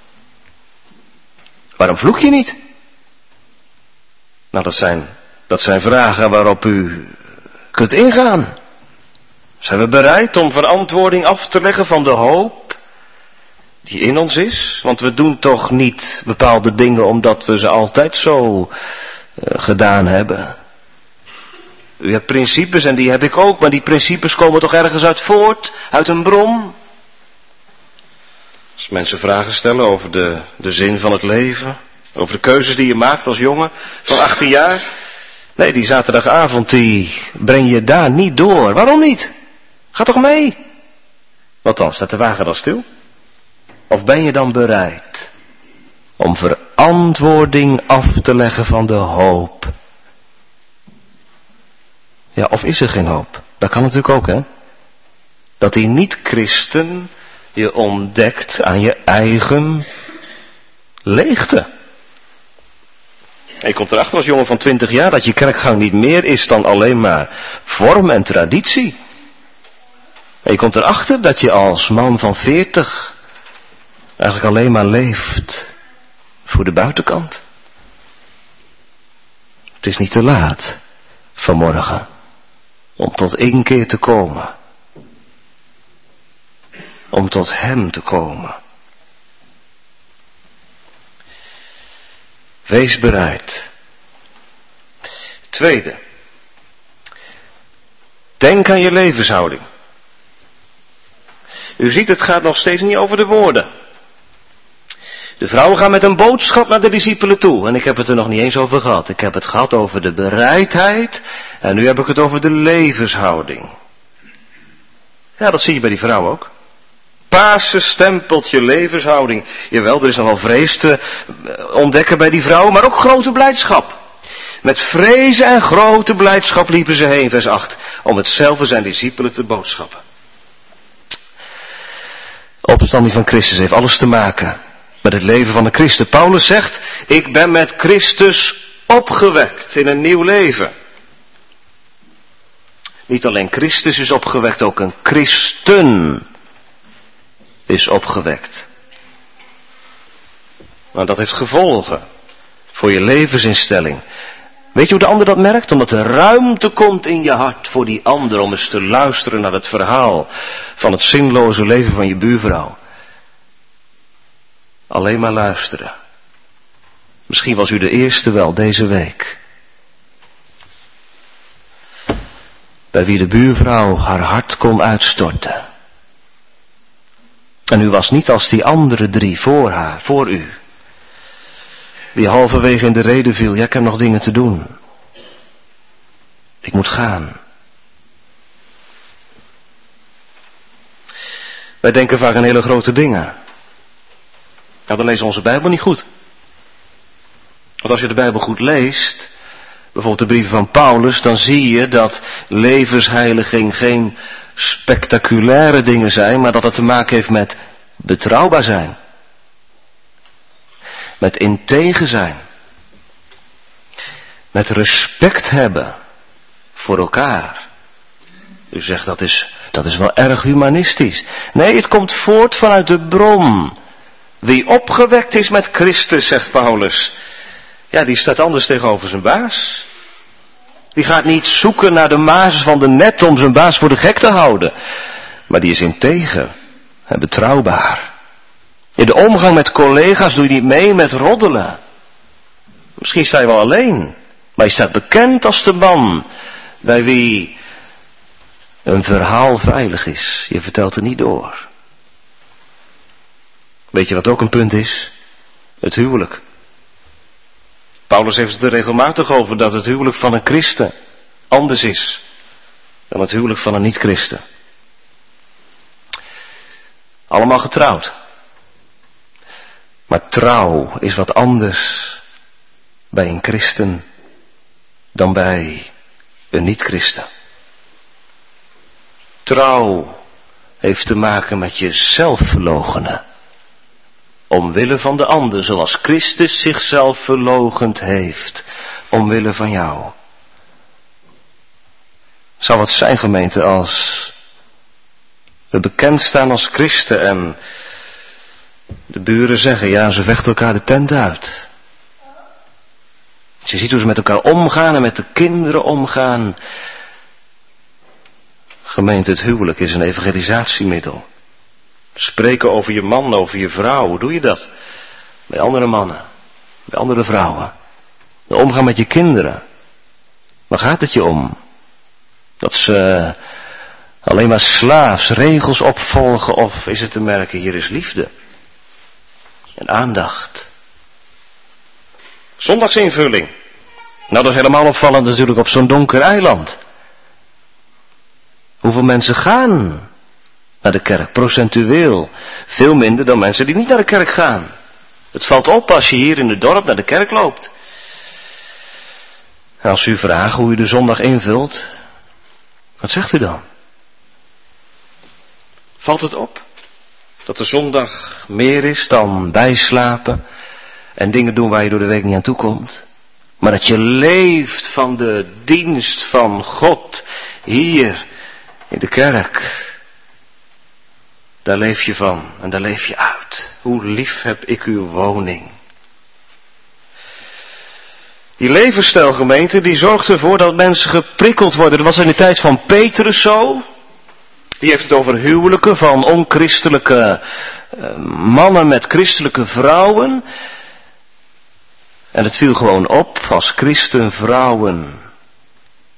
Waarom vloek je niet? Nou, dat zijn, dat zijn vragen waarop u kunt ingaan. Zijn we bereid om verantwoording af te leggen van de hoop die in ons is? Want we doen toch niet bepaalde dingen omdat we ze altijd zo uh, gedaan hebben. U hebt principes en die heb ik ook, maar die principes komen toch ergens uit voort, uit een bron? Als mensen vragen stellen over de, de zin van het leven, over de keuzes die je maakt als jongen van achttien jaar. Nee, die zaterdagavond, die breng je daar niet door. Waarom niet? Ga toch mee? Wat dan, staat de wagen dan stil? Of ben je dan bereid om verantwoording af te leggen van de hoop? Ja, of is er geen hoop? Dat kan natuurlijk ook, hè? Dat die niet-christen je ontdekt aan je eigen leegte. En je komt erachter als jongen van twintig jaar dat je kerkgang niet meer is dan alleen maar vorm en traditie. En je komt erachter dat je als man van veertig eigenlijk alleen maar leeft voor de buitenkant. Het is niet te laat vanmorgen om tot inkeer te komen. Om tot hem te komen. Wees bereid. Tweede. Denk aan je levenshouding. U ziet, het gaat nog steeds niet over de woorden. De vrouwen gaan met een boodschap naar de discipelen toe. En ik heb het er nog niet eens over gehad. Ik heb het gehad over de bereidheid. En nu heb ik het over de levenshouding. Ja, dat zie je bij die vrouw ook. Paarse stempeltje, levenshouding. Jawel, er is nogal vrees te ontdekken bij die vrouwen, maar ook grote blijdschap. Met vrezen en grote blijdschap liepen ze heen, vers acht, om hetzelfde zijn discipelen te boodschappen. Opstanding van Christus heeft alles te maken met het leven van de christen. Paulus zegt, ik ben met Christus opgewekt in een nieuw leven. Niet alleen Christus is opgewekt, ook een christen is opgewekt. Maar dat heeft gevolgen voor je levensinstelling. Weet je hoe de ander dat merkt? Omdat er ruimte komt in je hart voor die ander om eens te luisteren naar het verhaal van het zinloze leven van je buurvrouw. Alleen maar luisteren. Misschien was u de eerste wel deze week. Bij wie de buurvrouw haar hart kon uitstorten. En u was niet als die andere drie voor haar, voor u. Die halverwege in de rede viel, ja, ik heb nog dingen te doen. Ik moet gaan. Wij denken vaak aan hele grote dingen. Ja, dan lezen we onze Bijbel niet goed. Want als je de Bijbel goed leest, bijvoorbeeld de brieven van Paulus, dan zie je dat levensheiliging geen spectaculaire dingen zijn, maar dat het te maken heeft met betrouwbaar zijn. Met integer zijn. Met respect hebben voor elkaar. U zegt dat is, dat is wel erg humanistisch. Nee, het komt voort vanuit de bron. Wie opgewekt is met Christus, zegt Paulus, ja, die staat anders tegenover zijn baas. Die gaat niet zoeken naar de mazen van de net om zijn baas voor de gek te houden. Maar die is integer en betrouwbaar. In de omgang met collega's doe je niet mee met roddelen. Misschien sta je wel alleen. Maar je staat bekend als de man bij wie een verhaal veilig is. Je vertelt er niet door. Weet je wat ook een punt is? Het huwelijk. Paulus heeft het er regelmatig over dat het huwelijk van een christen anders is dan het huwelijk van een niet-christen. Allemaal getrouwd. Maar trouw is wat anders bij een christen dan bij een niet-christen. Trouw heeft te maken met jezelf verloochenen. Omwille van de ander, zoals Christus zichzelf verloochend heeft. Omwille van jou. Zou het zijn, gemeente, als we bekend staan als christen en de buren zeggen, ja, ze vechten elkaar de tent uit. Als je ziet hoe ze met elkaar omgaan en met de kinderen omgaan. Gemeente, het huwelijk is een evangelisatiemiddel. Spreken over je man, over je vrouw, hoe doe je dat? Bij andere mannen, bij andere vrouwen. De omgaan met je kinderen. Waar gaat het je om? Dat ze alleen maar slaafs regels opvolgen, of is het te merken, hier is liefde. En aandacht. Zondagsinvulling. Nou, dat is helemaal opvallend natuurlijk op zo'n donker eiland. Hoeveel mensen gaan naar de kerk, procentueel. Veel minder dan mensen die niet naar de kerk gaan. Het valt op als je hier in het dorp naar de kerk loopt. En als u vraagt hoe u de zondag invult, wat zegt u dan? Valt het op dat de zondag meer is dan bijslapen en dingen doen waar je door de week niet aan toe komt? Maar dat je leeft van de dienst van God hier in de kerk. Daar leef je van en daar leef je uit. Hoe lief heb ik uw woning. Die levensstijl, gemeente, die zorgt ervoor dat mensen geprikkeld worden. Dat was in de tijd van Petrus zo. Die heeft het over huwelijken van onchristelijke uh, mannen met christelijke vrouwen. En het viel gewoon op als christenvrouwen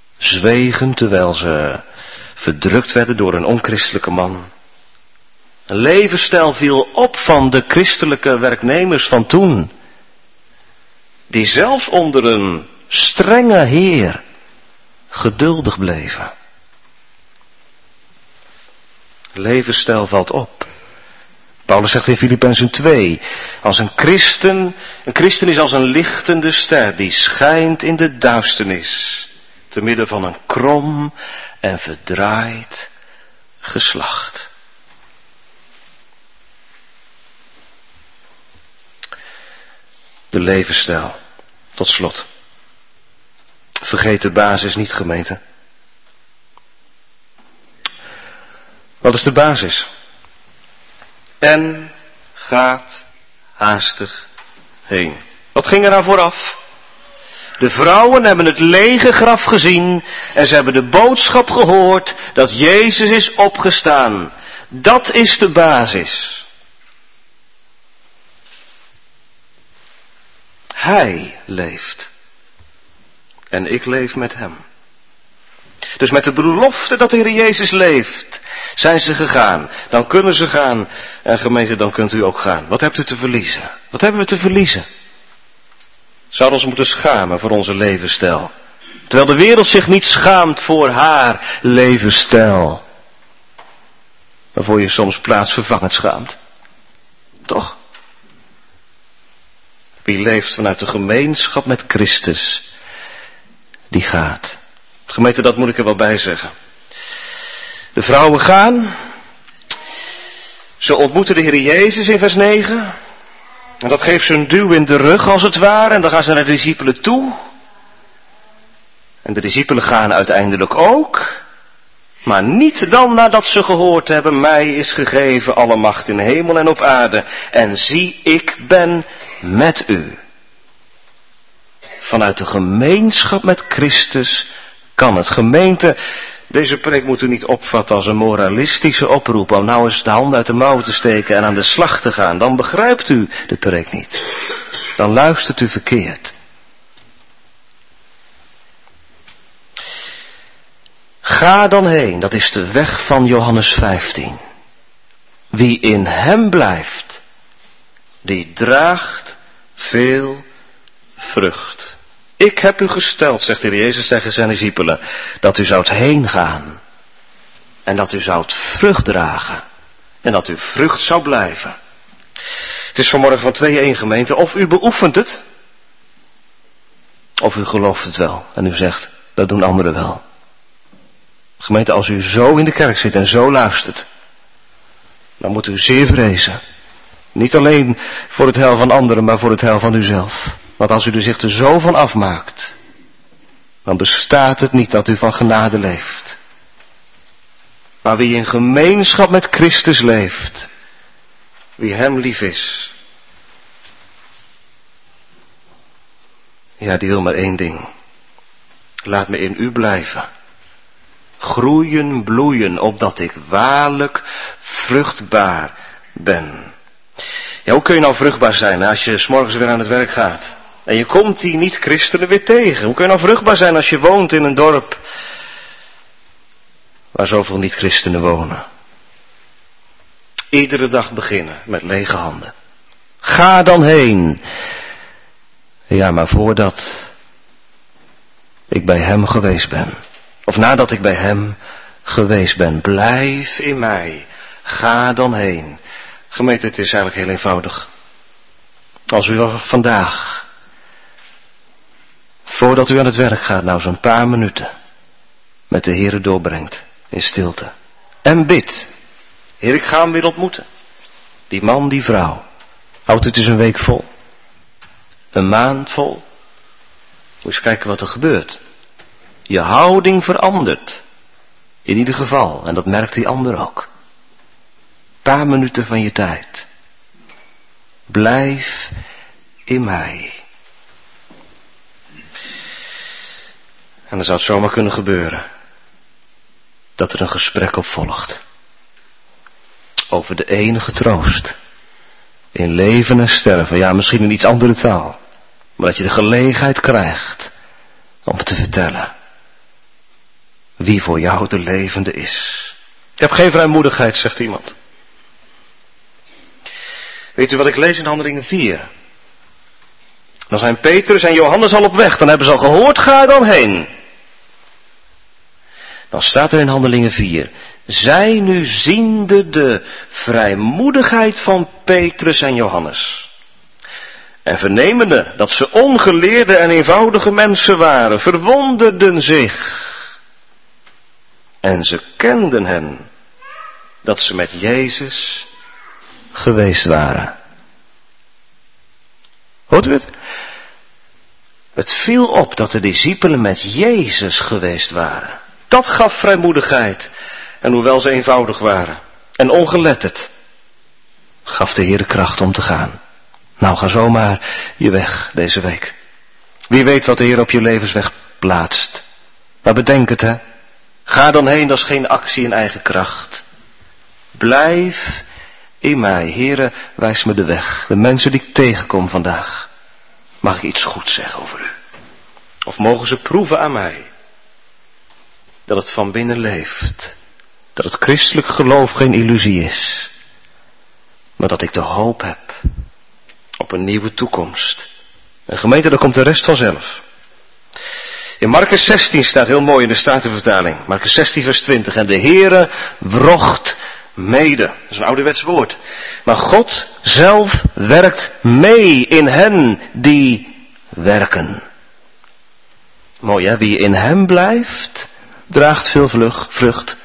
zwegen terwijl ze verdrukt werden door een onchristelijke man. Een levensstijl viel op van de christelijke werknemers van toen. Die zelfs onder een strenge Heer geduldig bleven. Levensstijl valt op. Paulus zegt in Filippenzen twee, als een christen, een christen is als een lichtende ster die schijnt in de duisternis, te midden van een krom en verdraaid geslacht. De levensstijl, tot slot. Vergeet de basis niet, gemeente. Wat is de basis? En gaat haastig heen. Wat ging er nou vooraf? De vrouwen hebben het lege graf gezien en ze hebben de boodschap gehoord dat Jezus is opgestaan. Dat is de basis. Hij leeft. En ik leef met hem. Dus met de belofte dat de Heer Jezus leeft, zijn ze gegaan. Dan kunnen ze gaan. En gemeente, dan kunt u ook gaan. Wat hebt u te verliezen? Wat hebben we te verliezen? Zouden ons moeten schamen voor onze levensstijl. Terwijl de wereld zich niet schaamt voor haar levensstijl. Waarvoor je soms plaatsvervangend schaamt. Toch? Wie leeft vanuit de gemeenschap met Christus, die gaat. Gemeente, dat moet ik er wel bij zeggen. De vrouwen gaan. Ze ontmoeten de Heer Jezus in vers negen. En dat geeft ze een duw in de rug als het ware. En dan gaan ze naar de discipelen toe. En de discipelen gaan uiteindelijk ook. Maar niet dan nadat ze gehoord hebben, mij is gegeven alle macht in hemel en op aarde. En zie, ik ben met u. Vanuit de gemeenschap met Christus kan het. Gemeente, deze preek moet u niet opvatten als een moralistische oproep om nou eens de handen uit de mouw te steken en aan de slag te gaan. Dan begrijpt u de preek niet. Dan luistert u verkeerd. Ga dan heen, dat is de weg van Johannes vijftien. Wie in hem blijft, die draagt veel vrucht. Ik heb u gesteld, zegt de Heer Jezus tegen zijn discipelen, dat u zoudt heen gaan. En dat u zoudt vrucht dragen. En dat u vrucht zou blijven. Het is vanmorgen van twee-een gemeente. Of u beoefent het. Of u gelooft het wel. En u zegt, dat doen anderen wel. Gemeente, als u zo in de kerk zit en zo luistert, dan moet u zeer vrezen. Niet alleen voor het heil van anderen, maar voor het heil van uzelf. Want als u er zich er zo van afmaakt, dan bestaat het niet dat u van genade leeft. Maar wie in gemeenschap met Christus leeft, wie hem lief is, ja, die wil maar één ding. Laat me in u blijven. Groeien, bloeien, opdat ik waarlijk vruchtbaar ben. Ja, hoe kun je nou vruchtbaar zijn als je 's morgens weer aan het werk gaat? En je komt die niet-christenen weer tegen. Hoe kun je nou vruchtbaar zijn als je woont in een dorp waar zoveel niet-christenen wonen? Iedere dag beginnen met lege handen. Ga dan heen. Ja, maar voordat ik bij hem geweest ben, of nadat ik bij hem geweest ben, blijf in mij. Ga dan heen. Gemeente, het is eigenlijk heel eenvoudig. Als u vandaag, voordat u aan het werk gaat, nou zo'n paar minuten met de Heere doorbrengt in stilte. En bid. Heer, ik ga hem weer ontmoeten. Die man, die vrouw. Houdt het dus een week vol. Een maand vol. Moet eens kijken wat er gebeurt. Je houding verandert. In ieder geval. En dat merkt die ander ook. Een paar minuten van je tijd. Blijf in mij. En dan zou het zomaar kunnen gebeuren dat er een gesprek op volgt. Over de enige troost. In leven en sterven. Ja, misschien in iets andere taal. Maar dat je de gelegenheid krijgt om te vertellen wie voor jou de levende is. Ik heb geen vrijmoedigheid, zegt iemand. Weet u wat ik lees in Handelingen vier? Dan zijn Petrus en Johannes al op weg. Dan hebben ze al gehoord, ga dan heen. Dan staat er in Handelingen vier. Zij nu ziende de vrijmoedigheid van Petrus en Johannes. En vernemende dat ze ongeleerde en eenvoudige mensen waren, verwonderden zich. En ze kenden hen dat ze met Jezus geweest waren. Hoort u het? Het viel op dat de discipelen met Jezus geweest waren. Dat gaf vrijmoedigheid. En hoewel ze eenvoudig waren en ongeletterd, gaf de Heer kracht om te gaan. Nou, ga zomaar je weg deze week. Wie weet wat de Heer op je levensweg plaatst. Maar bedenk het, hè. Ga dan heen, dat is geen actie in eigen kracht. Blijf in mij. Heere, wijs me de weg. De mensen die ik tegenkom vandaag. Mag ik iets goeds zeggen over u? Of mogen ze proeven aan mij dat het van binnen leeft. Dat het christelijk geloof geen illusie is. Maar dat ik de hoop heb op een nieuwe toekomst. En gemeente, daar komt de rest vanzelf. In Markus zestien staat heel mooi in de Statenvertaling. Markus zestien vers twintig. En de Heere wrocht mede. Dat is een ouderwets woord. Maar God zelf werkt mee in hen die werken. Mooi hè, wie in hem blijft, draagt veel vlug, vrucht.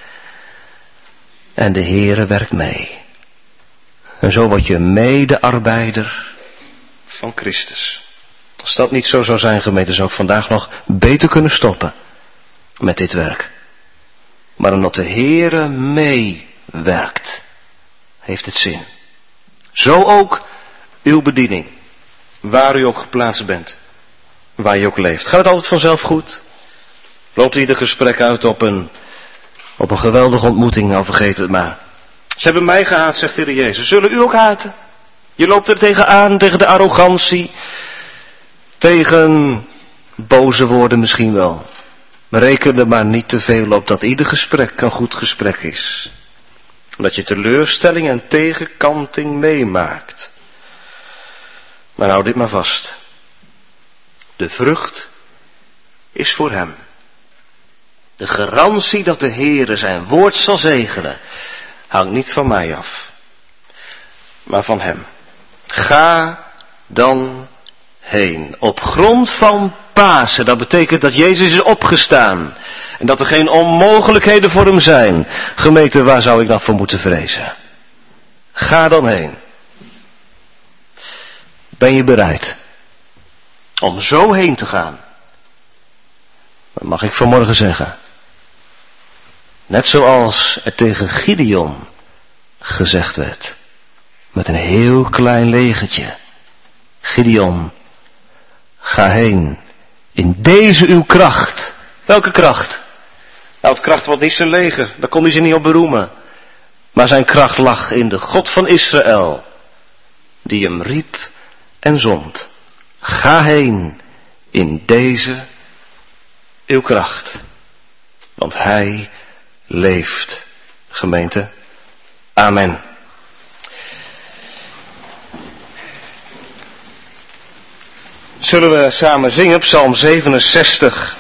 En de Heere werkt mee. En zo word je medearbeider van Christus. Als dat niet zo zou zijn, gemeente, zou ik vandaag nog beter kunnen stoppen met dit werk. Maar omdat de Heere meewerkt, heeft het zin. Zo ook uw bediening, waar u ook geplaatst bent, waar je ook leeft. Gaat het altijd vanzelf goed? Loopt ieder gesprek uit op een, op een geweldige ontmoeting? Nou, vergeet het maar. Ze hebben mij gehaat, zegt de Heer Jezus. Zullen u ook haten? Je loopt er tegenaan, tegen de arrogantie, tegen boze woorden misschien wel. Maar reken er maar niet te veel op dat ieder gesprek een goed gesprek is. Dat je teleurstelling en tegenkanting meemaakt. Maar hou dit maar vast. De vrucht is voor hem. De garantie dat de Heere zijn woord zal zegenen, hangt niet van mij af, maar van hem. Ga dan heen. Op grond van Pasen. Dat betekent dat Jezus is opgestaan. En dat er geen onmogelijkheden voor hem zijn. Gemeente, waar zou ik dan voor moeten vrezen? Ga dan heen. Ben je bereid om zo heen te gaan? Dat mag ik vanmorgen zeggen. Net zoals er tegen Gideon gezegd werd. Met een heel klein legertje. Gideon, ga heen. In deze uw kracht. Welke kracht? Nou, het kracht was niet zijn leger. Daar kon hij zich niet op beroemen. Maar zijn kracht lag in de God van Israël. Die hem riep en zond. Ga heen in deze uw kracht. Want hij leeft. Gemeente. Amen. Zullen we samen zingen, Psalm zevenenzestig,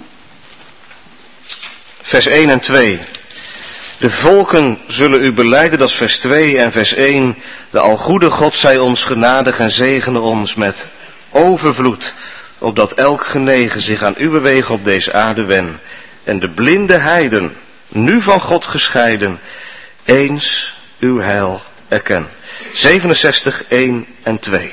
vers één en twee. De volken zullen u belijden, dat is vers twee en vers één. De algoede God zij ons genadig en zegene ons met overvloed, opdat elk genegen zich aan u bewegen op deze aarde wen. En de blinde heiden, nu van God gescheiden, eens uw heil erken. zevenenzestig, één en twee.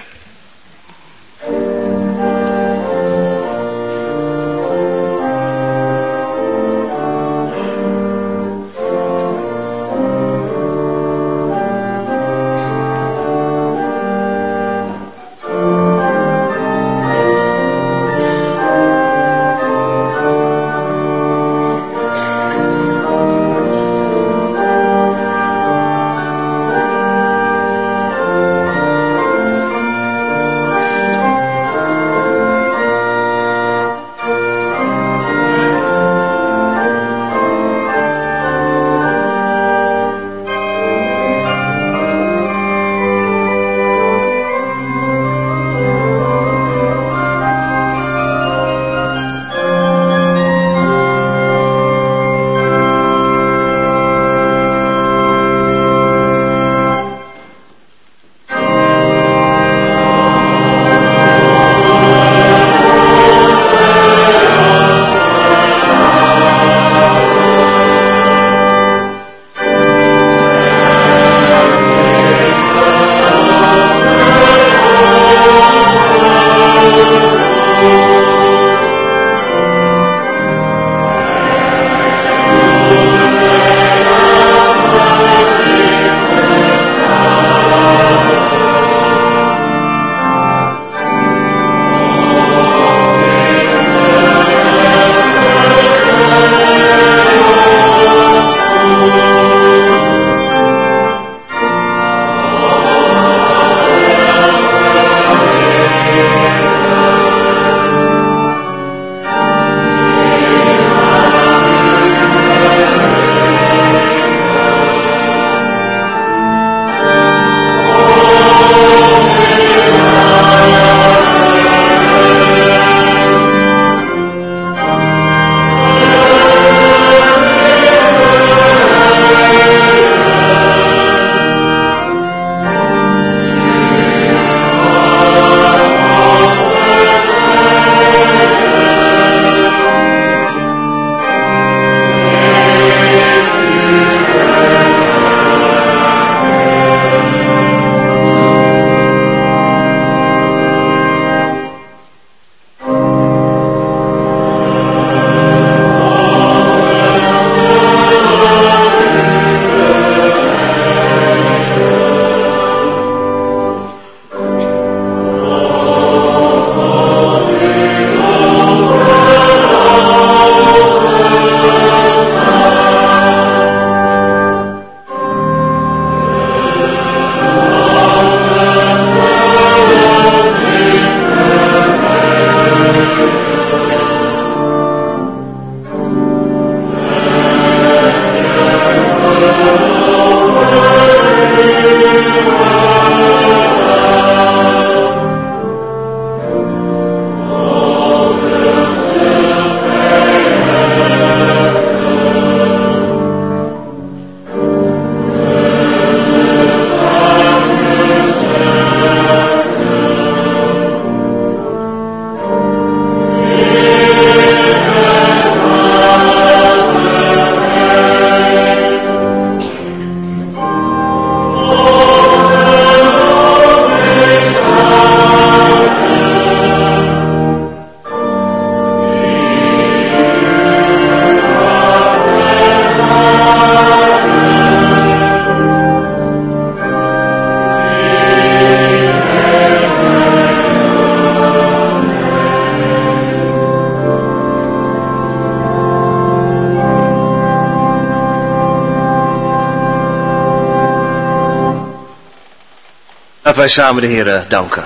Laten wij samen de Heer danken.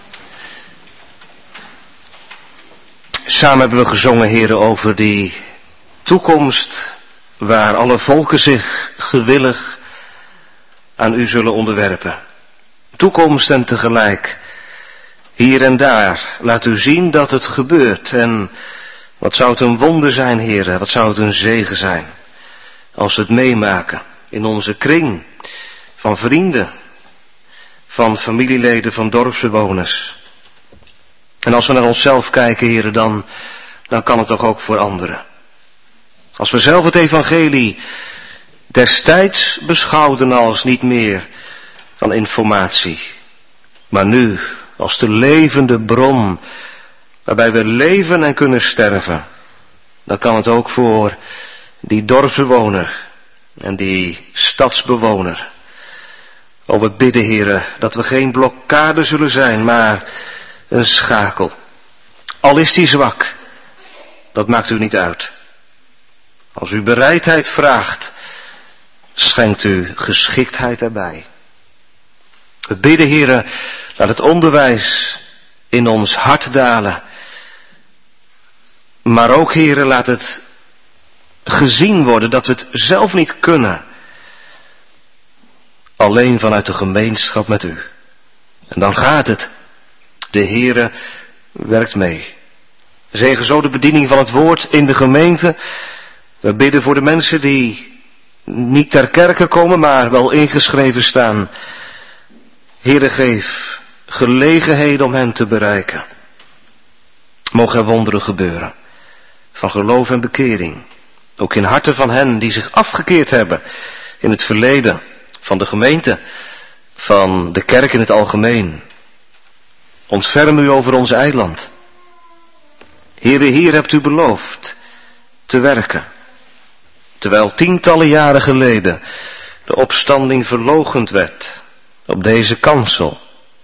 Samen hebben we gezongen, Heer, over die toekomst waar alle volken zich gewillig aan u zullen onderwerpen. Toekomst en tegelijk hier en daar. Laat u zien dat het gebeurt. En wat zou het een wonder zijn, Heer, wat zou het een zegen zijn als we het meemaken in onze kring van vrienden, van familieleden, van dorpsbewoners. En als we naar onszelf kijken, heren, dan, dan kan het toch ook voor anderen. Als we zelf het evangelie destijds beschouwden als niet meer dan informatie, maar nu als de levende bron waarbij we leven en kunnen sterven, dan kan het ook voor die dorpsbewoner en die stadsbewoner. O, we bidden, heren, dat we geen blokkade zullen zijn, maar een schakel. Al is die zwak, dat maakt u niet uit. Als u bereidheid vraagt, schenkt u geschiktheid erbij. We bidden, heren, laat het onderwijs in ons hart dalen. Maar ook, heren, laat het gezien worden dat we het zelf niet kunnen. Alleen vanuit de gemeenschap met u. En dan gaat het. De Heere werkt mee. Zegen zo de bediening van het woord in de gemeente. We bidden voor de mensen die niet ter kerke komen, maar wel ingeschreven staan. Heere, geef gelegenheden om hen te bereiken. Mogen er wonderen gebeuren. Van geloof en bekering. Ook in harten van hen die zich afgekeerd hebben in het verleden. Van de gemeente, van de kerk in het algemeen. Ontferm u over ons eiland. Heere, hier hebt u beloofd te werken. Terwijl tientallen jaren geleden de opstanding verloochend werd op deze kansel.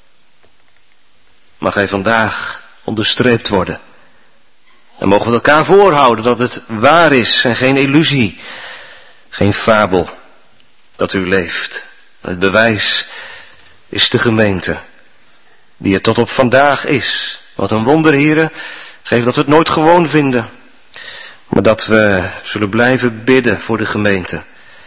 Mag hij vandaag onderstreept worden. En mogen we elkaar voorhouden dat het waar is en geen illusie, geen fabel, dat u leeft. Het bewijs is de gemeente, die er tot op vandaag is. Wat een wonder, heren, geef dat we het nooit gewoon vinden, maar dat we zullen blijven bidden voor de gemeente.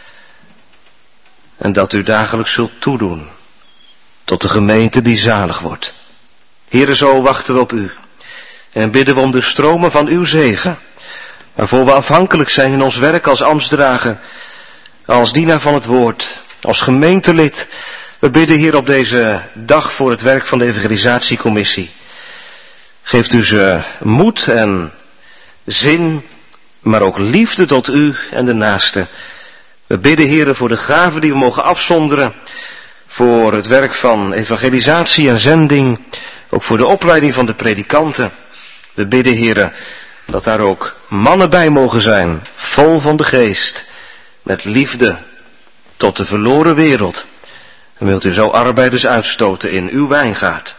En dat u dagelijks zult toedoen tot de gemeente die zalig wordt. Heren, zo wachten we op u. En bidden we om de stromen van uw zegen, waarvoor we afhankelijk zijn in ons werk als ambtsdrager, als dienaar van het woord, als gemeentelid. We bidden hier op deze dag voor het werk van de evangelisatiecommissie. Geeft u ze moed en zin, maar ook liefde tot u en de naaste. We bidden, heren, voor de gaven die we mogen afzonderen, voor het werk van evangelisatie en zending, ook voor de opleiding van de predikanten. We bidden, heren, dat daar ook mannen bij mogen zijn, vol van de geest, met liefde tot de verloren wereld. En wilt u zo arbeiders uitstoten in uw wijngaard.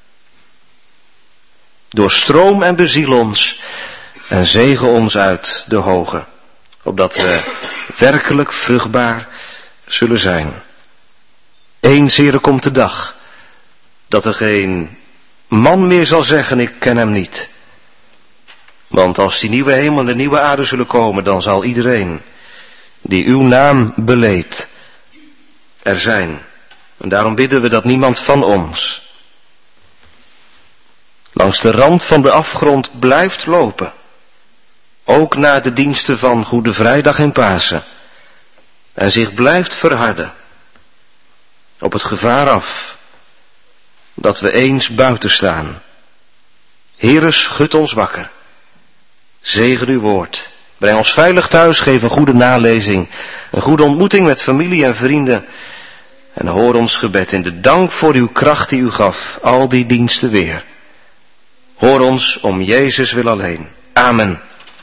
Doorstroom en beziel ons en zegen ons uit de hoge, opdat we werkelijk vruchtbaar zullen zijn. Eens, heren, komt de dag dat er geen man meer zal zeggen, ik ken hem niet. Want als die nieuwe hemel en de nieuwe aarde zullen komen, dan zal iedereen die uw naam beleed er zijn. En daarom bidden we dat niemand van ons langs de rand van de afgrond blijft lopen. Ook na de diensten van Goede Vrijdag en Pasen. En zich blijft verharden op het gevaar af dat we eens buiten staan. Heere, schud ons wakker. Zegen uw woord. Breng ons veilig thuis, geef een goede nalezing, een goede ontmoeting met familie en vrienden. En hoor ons gebed in de dank voor uw kracht die u gaf, al die diensten weer. Hoor ons om Jezus wil alleen. Amen.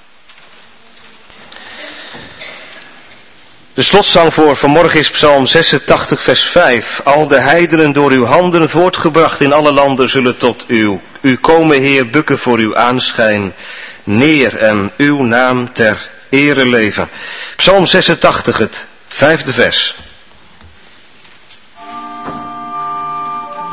De slotzang voor vanmorgen is Psalm zesentachtig vers vijf. Al de heidenen door uw handen voortgebracht in alle landen zullen tot u. U komen, Heer, bukken voor uw aanschijn neer en uw naam ter ere leven. Psalm zesentachtig, het vijfde vers.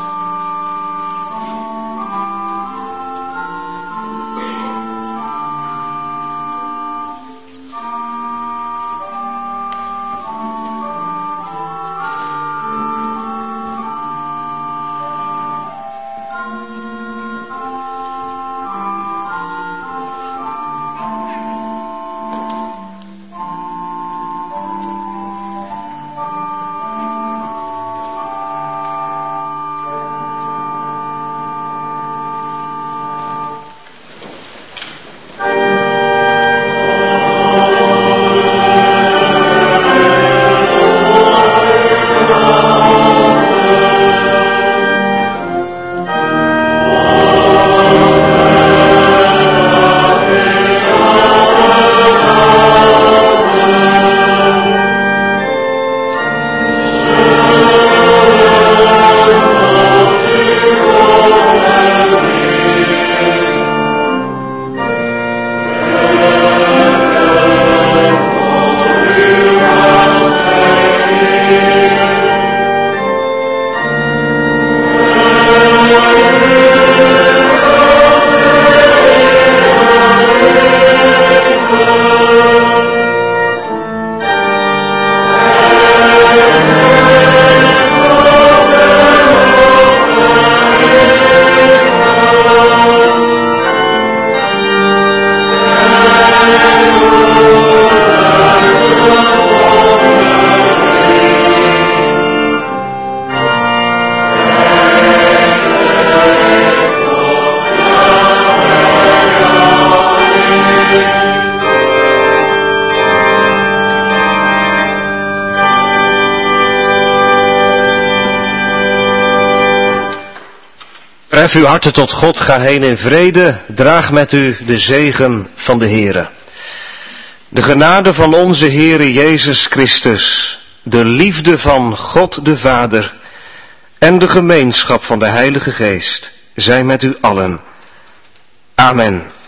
Verhef uw harten tot God, ga heen in vrede, draag met u de zegen van de Heere. De genade van onze Heere Jezus Christus, de liefde van God de Vader en de gemeenschap van de Heilige Geest zijn met u allen. Amen.